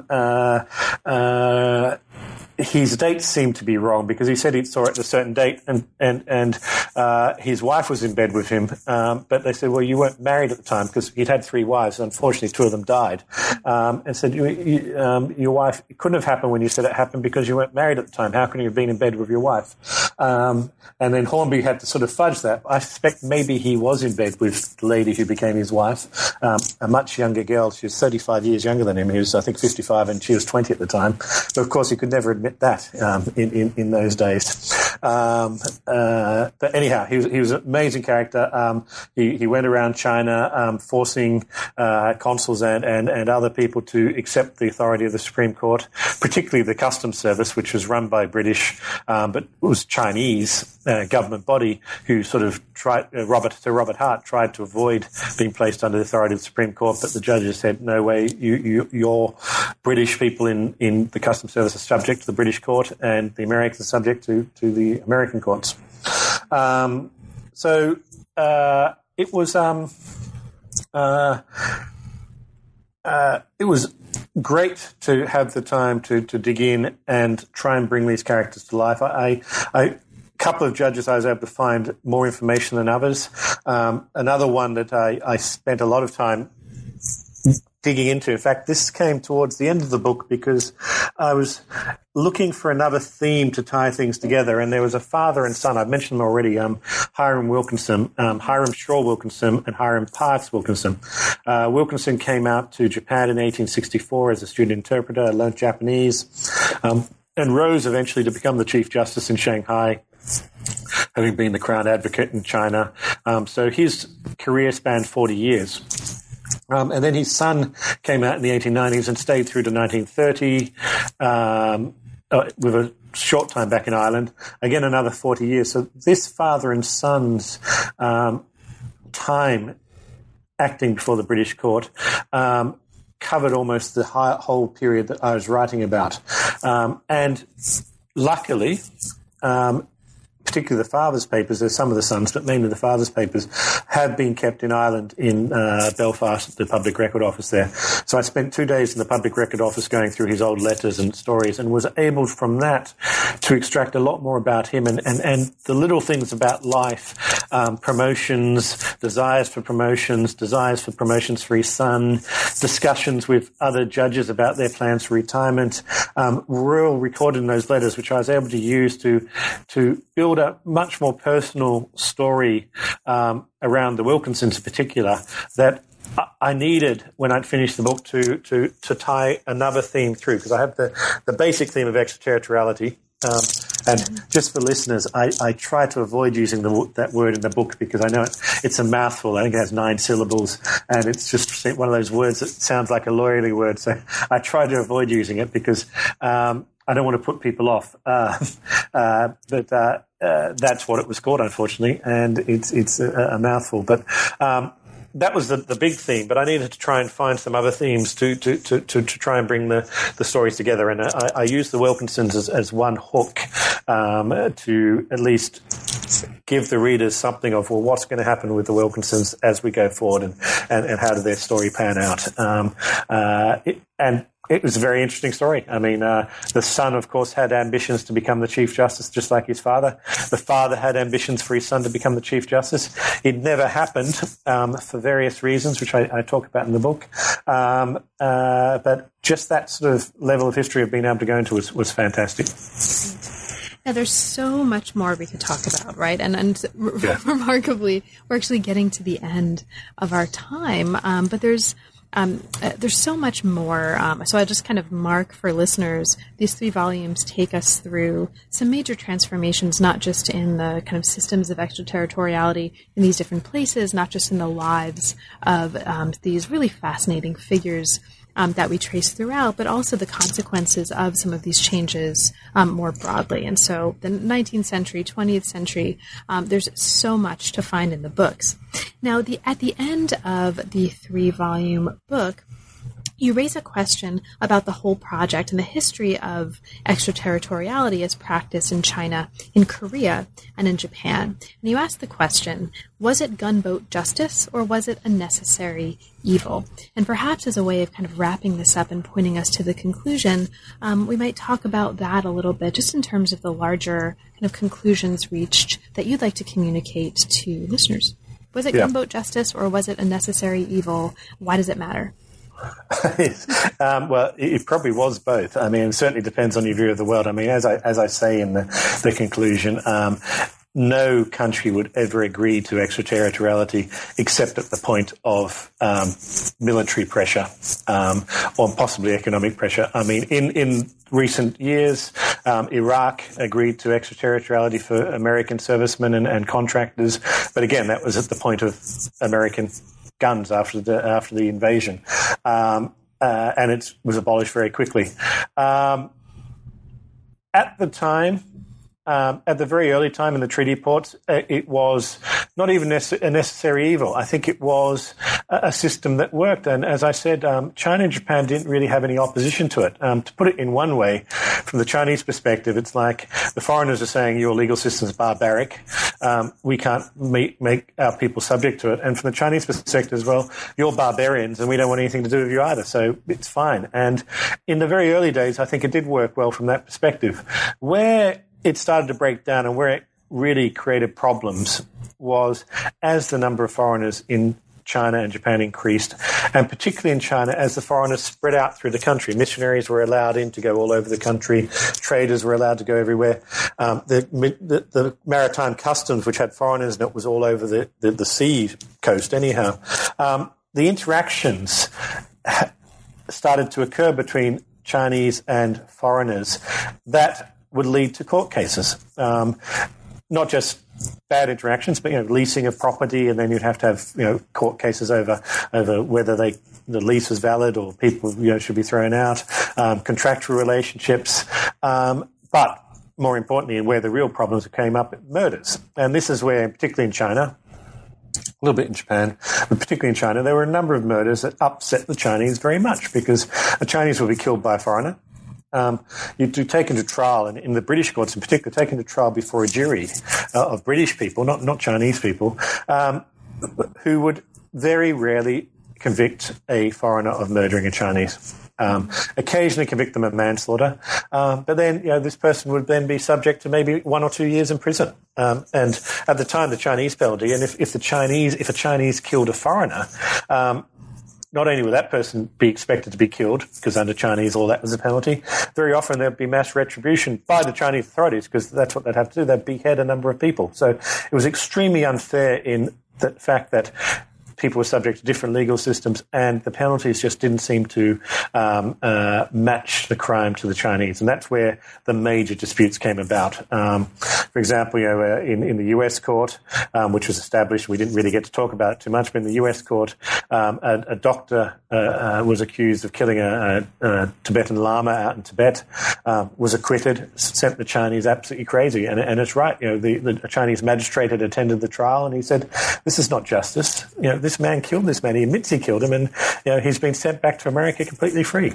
his dates seemed to be wrong, because he said he saw it at a certain date, and his wife was in bed with him. But they said, well, you weren't married at the time, because he'd had 3 wives. Unfortunately, 2 of them died. And said, your wife, it couldn't have happened when you said it happened because you weren't married at the time. How can you have been in bed with your wife? And then Hornby had to sort of fudge that. I suspect maybe he was in bed with the lady who became his wife, a much younger girl. She was 35 years younger than him. He was, I think, 55, and she was 20 at the time. But of course, he could never admit that in those days. But anyhow, he was an amazing character. He went around China forcing consuls and other people to accept the authority of the Supreme Court, particularly the Customs Service, which was run by British, but was Chinese government body, who sort of tried, Robert Hart tried to avoid being placed under the authority of the Supreme Court, but the judges said, no way, your British people in the Customs Service are subject to the British court, and the Americans are subject to the American courts. So it was great to have the time to dig in and try and bring these characters to life. A couple of judges I was able to find more information than others. Another one that I spent a lot of time digging into. In fact, this came towards the end of the book because I was looking for another theme to tie things together, and there was a father and son. I've mentioned them already, Hiram Wilkinson, Hiram Shaw Wilkinson, and Hiram Parks Wilkinson. Wilkinson came out to Japan in 1864 as a student interpreter, learned Japanese, and rose eventually to become the Chief Justice in Shanghai, having been the Crown Advocate in China. So his career spanned 40 years. And then his son came out in the 1890s and stayed through to 1930 with a short time back in Ireland. Again, another 40 years. So this father and son's time acting before the British court covered almost the whole period that I was writing about. And luckily, particularly the father's papers, there's some of the sons, but mainly the father's papers, have been kept in Ireland in Belfast at the Public Record Office there. So I spent 2 days in the Public Record Office going through his old letters and stories, and was able from that to extract a lot more about him and the little things about life, promotions, desires for promotions for his son, discussions with other judges about their plans for retirement, were all recorded in those letters, which I was able to use to build a much more personal story around the Wilkinsons in particular that I needed when I'd finished the book to tie another theme through, because I have the basic theme of extraterritoriality. And just for listeners, I try to avoid using that word in the book because I know it's a mouthful. I think it has 9 syllables, and it's just one of those words that sounds like a lawyerly word. So I try to avoid using it because I don't want to put people off. But that's what it was called, unfortunately, and it's a mouthful. But that was the big theme, but I needed to try and find some other themes to try and bring the stories together. And I used the Wilkinsons as one hook to at least give the readers something of, well, what's going to happen with the Wilkinsons as we go forward, and how did their story pan out. And it was a very interesting story. I mean, the son, of course, had ambitions to become the Chief Justice, just like his father. The father had ambitions for his son to become the Chief Justice. It never happened for various reasons, which I talk about in the book. But just that sort of level of history of being able to go into was fantastic. Now, there's so much more we could talk about, right? And remarkably, we're actually getting to the end of our time. But there's so much more. So I just kind of mark for listeners, these 3 volumes take us through some major transformations, not just in the kind of systems of extraterritoriality in these different places, not just in the lives of these really fascinating figures that we trace throughout, but also the consequences of some of these changes more broadly. And so the 19th century, 20th century, there's so much to find in the books. Now, at the end of the 3-volume book, you raise a question about the whole project and the history of extraterritoriality as practiced in China, in Korea, and in Japan. And you ask the question, was it gunboat justice or was it a necessary evil? And perhaps as a way of kind of wrapping this up and pointing us to the conclusion, we might talk about that a little bit, just in terms of the larger kind of conclusions reached that you'd like to communicate to listeners. Was it gunboat justice or was it a necessary evil? Why does it matter? Well, it probably was both. I mean, it certainly depends on your view of the world. I mean, as I say in the conclusion, no country would ever agree to extraterritoriality except at the point of military pressure or possibly economic pressure. I mean, in recent years, Iraq agreed to extraterritoriality for American servicemen and contractors, but again, that was at the point of American guns after the invasion, and it was abolished very quickly. At the time, at the very early time in the treaty ports, it was not even a necessary evil. I think it was a system that worked. And as I said, China and Japan didn't really have any opposition to it. To put it in one way, from the Chinese perspective, it's like the foreigners are saying your legal system is barbaric. We can't make our people subject to it. And from the Chinese perspective as well, you're barbarians and we don't want anything to do with you either. So it's fine. And in the very early days, I think it did work well from that perspective. Where it started to break down and where it really created problems was as the number of foreigners in China and Japan increased, and particularly in China as the foreigners spread out through the country. Missionaries were allowed in to go all over the country. Traders were allowed to go everywhere. The maritime customs, which had foreigners, and it was all over the sea coast anyhow. The interactions started to occur between Chinese and foreigners that would lead to court cases. Not just bad interactions, but leasing of property, and then you'd have to have court cases over whether the lease was valid or people should be thrown out. Contractual relationships, but more importantly, and where the real problems came up, murders. And this is where, particularly in China, little bit in Japan, but particularly in China, there were a number of murders that upset the Chinese very much because the Chinese would be killed by a foreigner. You'd be taken to trial, and in the British courts in particular, taken to trial before a jury of British people, not Chinese people, who would very rarely convict a foreigner of murdering a Chinese. Occasionally convict them of manslaughter, but then this person would then be subject to maybe 1 or 2 years in prison. And at the time, the Chinese penalty, and if a Chinese killed a foreigner, not only would that person be expected to be killed, because under Chinese law that was a penalty, very often there'd be mass retribution by the Chinese authorities, because that's what they'd have to do. They'd behead a number of people. So it was extremely unfair in the fact that people were subject to different legal systems, and the penalties just didn't seem to match the crime to the Chinese, and that's where the major disputes came about. For example, in the U.S. court, which was established, we didn't really get to talk about it too much, but in the U.S. court, a doctor was accused of killing a Tibetan Lama out in Tibet, was acquitted, sent the Chinese absolutely crazy, and it's right. The Chinese magistrate had attended the trial, and he said, "This is not justice. This man killed this man. He admits he killed him, and he's been sent back to America completely free."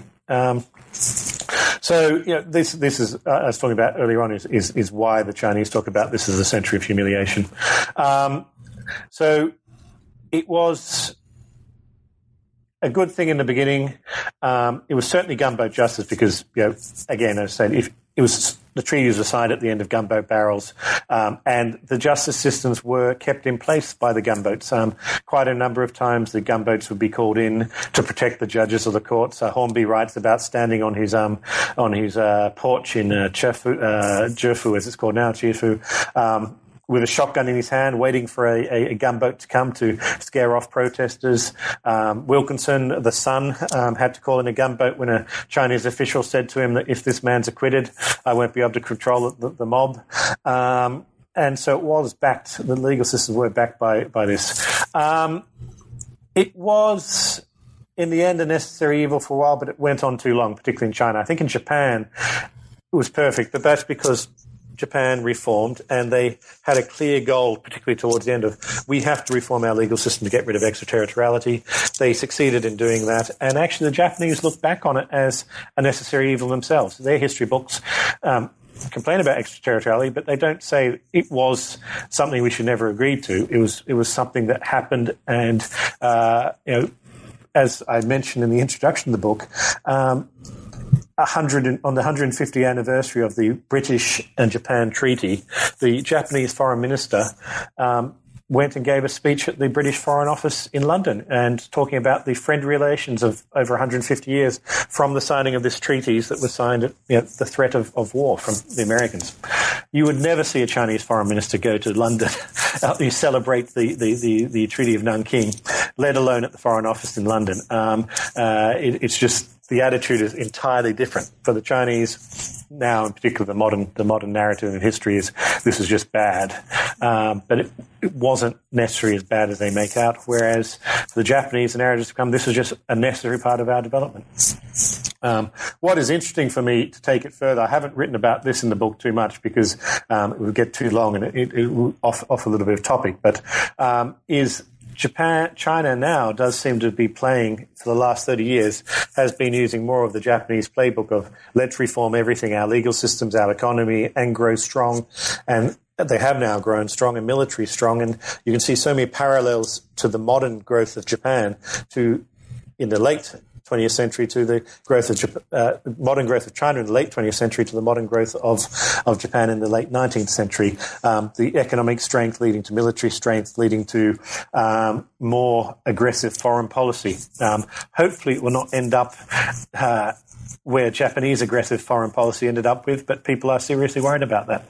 So this is I was talking about earlier on is why the Chinese talk about this as a century of humiliation. So it was a good thing in the beginning. It was certainly gunboat justice because again, as I said, the treaties were signed at the end of gunboat barrels, and the justice systems were kept in place by the gunboats. Quite a number of times the gunboats would be called in to protect the judges of the courts. Hornby writes about standing on his porch in Jifu, as it's called now, Jifu, with a shotgun in his hand, waiting for a gunboat to come to scare off protesters. Wilkinson, the son, had to call in a gunboat when a Chinese official said to him that if this man's acquitted, I won't be able to control the mob. And so it was backed, the legal systems were backed by this. It was, in the end, a necessary evil for a while, but it went on too long, particularly in China. I think in Japan it was perfect, but that's because Japan reformed, and they had a clear goal, particularly towards the end of, we have to reform our legal system to get rid of extraterritoriality. They succeeded in doing that, and actually the Japanese look back on it as a necessary evil themselves. Their history books complain about extraterritoriality, but they don't say it was something we should never agree to. It was something that happened, and as I mentioned in the introduction of the book, on the 150th anniversary of the British and Japan treaty, the Japanese foreign minister went and gave a speech at the British Foreign Office in London, and talking about the friendly relations of over 150 years from the signing of this treaties that was signed at the threat of war from the Americans. You would never see a Chinese foreign minister go to London you celebrate the Treaty of Nanking, let alone at the Foreign Office in London. It's just, the attitude is entirely different. For the Chinese now, in particular, the modern narrative in history is this is just bad, but it wasn't necessarily as bad as they make out. Whereas for the Japanese, the narrative has become this is just a necessary part of our development. What is interesting for me to take it further, I haven't written about this in the book too much because it would get too long and it will off a little bit of topic, but is China now does seem to be playing, for the last 30 years, has been using more of the Japanese playbook of let's reform everything, our legal systems, our economy, and grow strong. And they have now grown strong and military strong. And you can see so many parallels to the modern growth of Japan in the late 20th century to the growth of modern growth of China in the late 20th century to the modern growth of Japan in the late 19th century. The economic strength leading to military strength, leading to more aggressive foreign policy. Hopefully it will not end up where Japanese aggressive foreign policy ended up with, but people are seriously worried about that.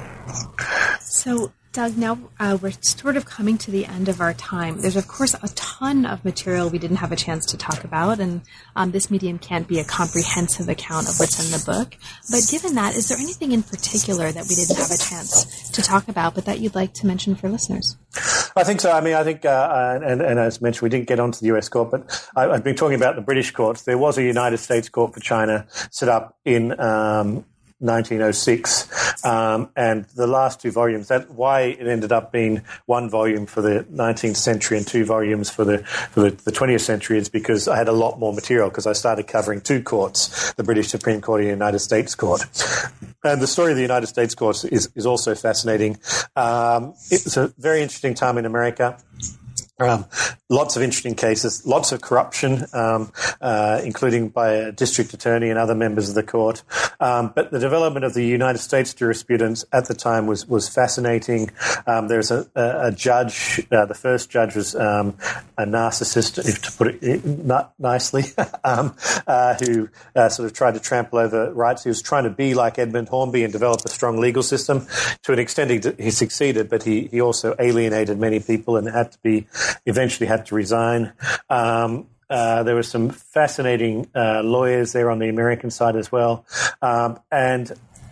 So, Doug, now we're sort of coming to the end of our time. There's, of course, a ton of material we didn't have a chance to talk about, and this medium can't be a comprehensive account of what's in the book. But given that, is there anything in particular that we didn't have a chance to talk about, but that you'd like to mention for listeners? I think so. I mean, I think, and as mentioned, we didn't get onto the US court, but I've been talking about the British courts. There was a United States court for China set up in 1906, and the last two volumes. That's why it ended up being one volume for the 19th century and two volumes for the 20th century is because I had a lot more material because I started covering two courts, the British Supreme Court and the United States Court. And the story of the United States Court is also fascinating. It's a very interesting time in America. Lots of interesting cases, lots of corruption, including by a district attorney and other members of the court. But the development of the United States jurisprudence at the time was fascinating. There's a judge, the first judge was a narcissist, if to put it nicely, who sort of tried to trample over rights. He was trying to be like Edmund Hornby and develop a strong legal system. To an extent, he succeeded, but he also alienated many people and eventually had to resign. There were some fascinating lawyers there on the American side as well. And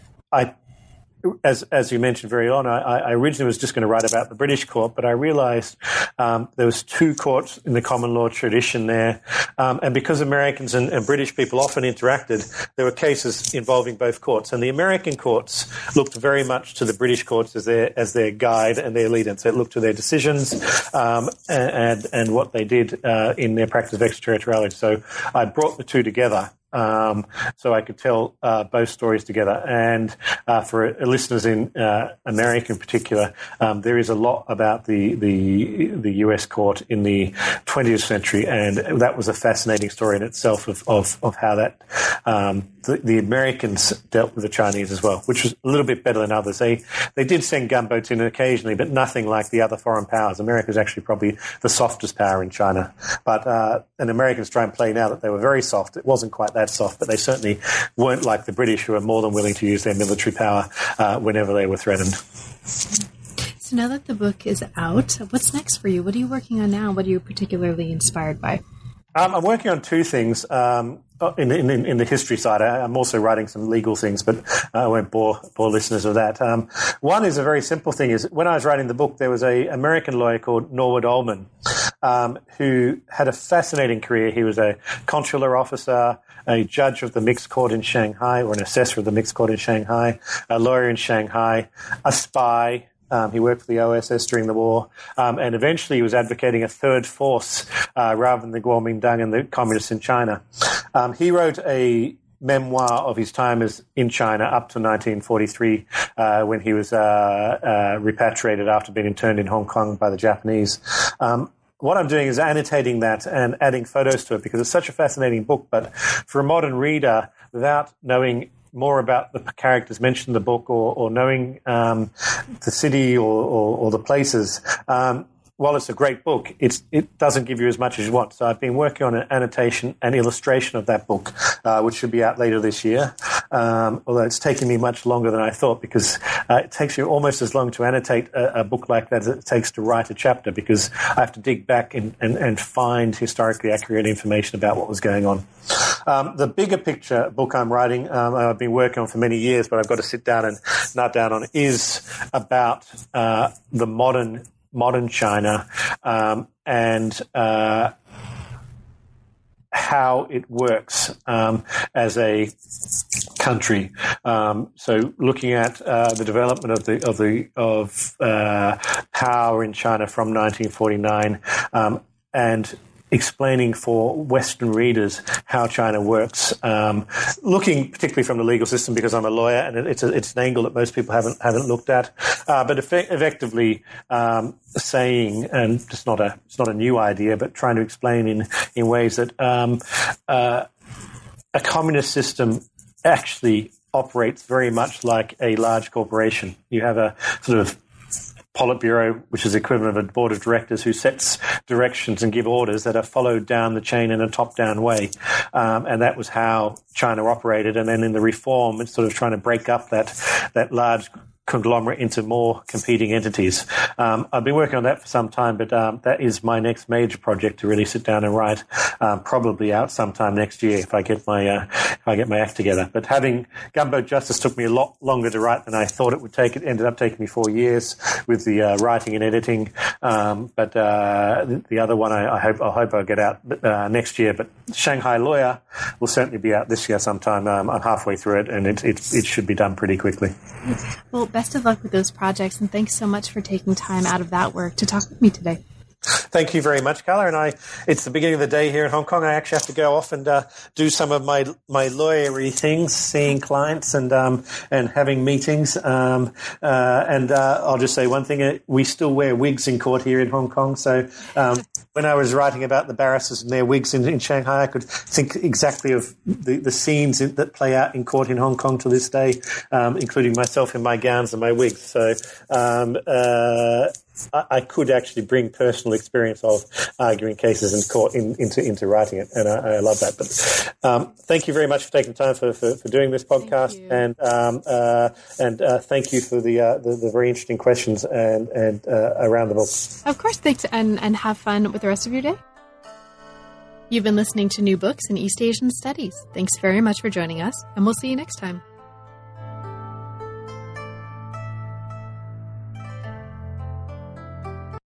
as you mentioned very on, I originally was just going to write about the British court, but I realized there was two courts in the common law tradition there. And because Americans and British people often interacted, there were cases involving both courts. And the American courts looked very much to the British courts as their guide and their lead. And so it looked to their decisions and what they did in their practice of extraterritoriality. So I brought the two together. So I could tell both stories together. And for listeners in America in particular, there is a lot about the U.S. court in the 20th century, and that was a fascinating story in itself of how that the Americans dealt with the Chinese as well, which was a little bit better than others. They did send gunboats in occasionally, but nothing like the other foreign powers. America is actually probably the softest power in China. But and Americans try and play now that they were very soft. It wasn't quite that soft, but they certainly weren't like the British, who were more than willing to use their military power whenever they were threatened. So now that the book is out, what's next for you? What are you working on now? What are you particularly inspired by? I'm working on two things. In the history side, I'm also writing some legal things, but I won't bore listeners with that. One is a very simple thing. Is when I was writing the book, there was a American lawyer called Norwood Ullman, who had a fascinating career. He was a consular officer, a judge of the mixed court in Shanghai, or an assessor of the mixed court in Shanghai, a lawyer in Shanghai, a spy. He worked for the OSS during the war, and eventually he was advocating a third force rather than the Kuomintang and the communists in China. He wrote a memoir of his time in China up to 1943 when he was repatriated after being interned in Hong Kong by the Japanese. What I'm doing is annotating that and adding photos to it because it's such a fascinating book, but for a modern reader, without knowing more about the characters mentioned in the book or knowing the city or the places, while it's a great book, it doesn't give you as much as you want. So I've been working on an annotation and illustration of that book, which should be out later this year. Although it's taken me much longer than I thought because it takes you almost as long to annotate a book like that as it takes to write a chapter because I have to dig back and find historically accurate information about what was going on. The bigger picture book I'm writing, I've been working on for many years, but I've got to sit down and nut down on, is about the modern China and how it works as a country. So looking at the development of power in China from 1949 and explaining for Western readers how China works, looking particularly from the legal system because I'm a lawyer and it's an angle that most people haven't looked at, but effectively saying, and it's not a new idea, but trying to explain in ways that a communist system actually operates very much like a large corporation. You have a sort of Politburo, which is the equivalent of a board of directors who sets directions and give orders that are followed down the chain in a top-down way. And that was how China operated. And then in the reform, it's sort of trying to break up that large conglomerate into more competing entities. I've been working on that for some time, but that is my next major project to really sit down and write, probably out sometime next year if I get my my act together. But having Gunboat Justice took me a lot longer to write than I thought it would take. It ended up taking me 4 years with the writing and editing. But the other one I hope I'll get out next year. But Shanghai Lawyer will certainly be out this year sometime. I'm halfway through it, and it should be done pretty quickly. Well, best of luck with those projects, and thanks so much for taking time out of that work to talk with me today. Thank you very much, Carla. And it's the beginning of the day here in Hong Kong. I actually have to go off and do some of my lawyery things, seeing clients and having meetings. And I'll just say one thing: we still wear wigs in court here in Hong Kong. So when I was writing about the barristers and their wigs in Shanghai, I could think exactly of the scenes that play out in court in Hong Kong to this day, including myself in my gowns and my wigs. So I could actually bring personal experience of arguing cases in court into writing it, and I love that. But thank you very much for taking time for doing this podcast, and thank you for the very interesting questions and around the book. Of course, thanks, and have fun with the rest of your day. You've been listening to New Books in East Asian Studies. Thanks very much for joining us, and we'll see you next time.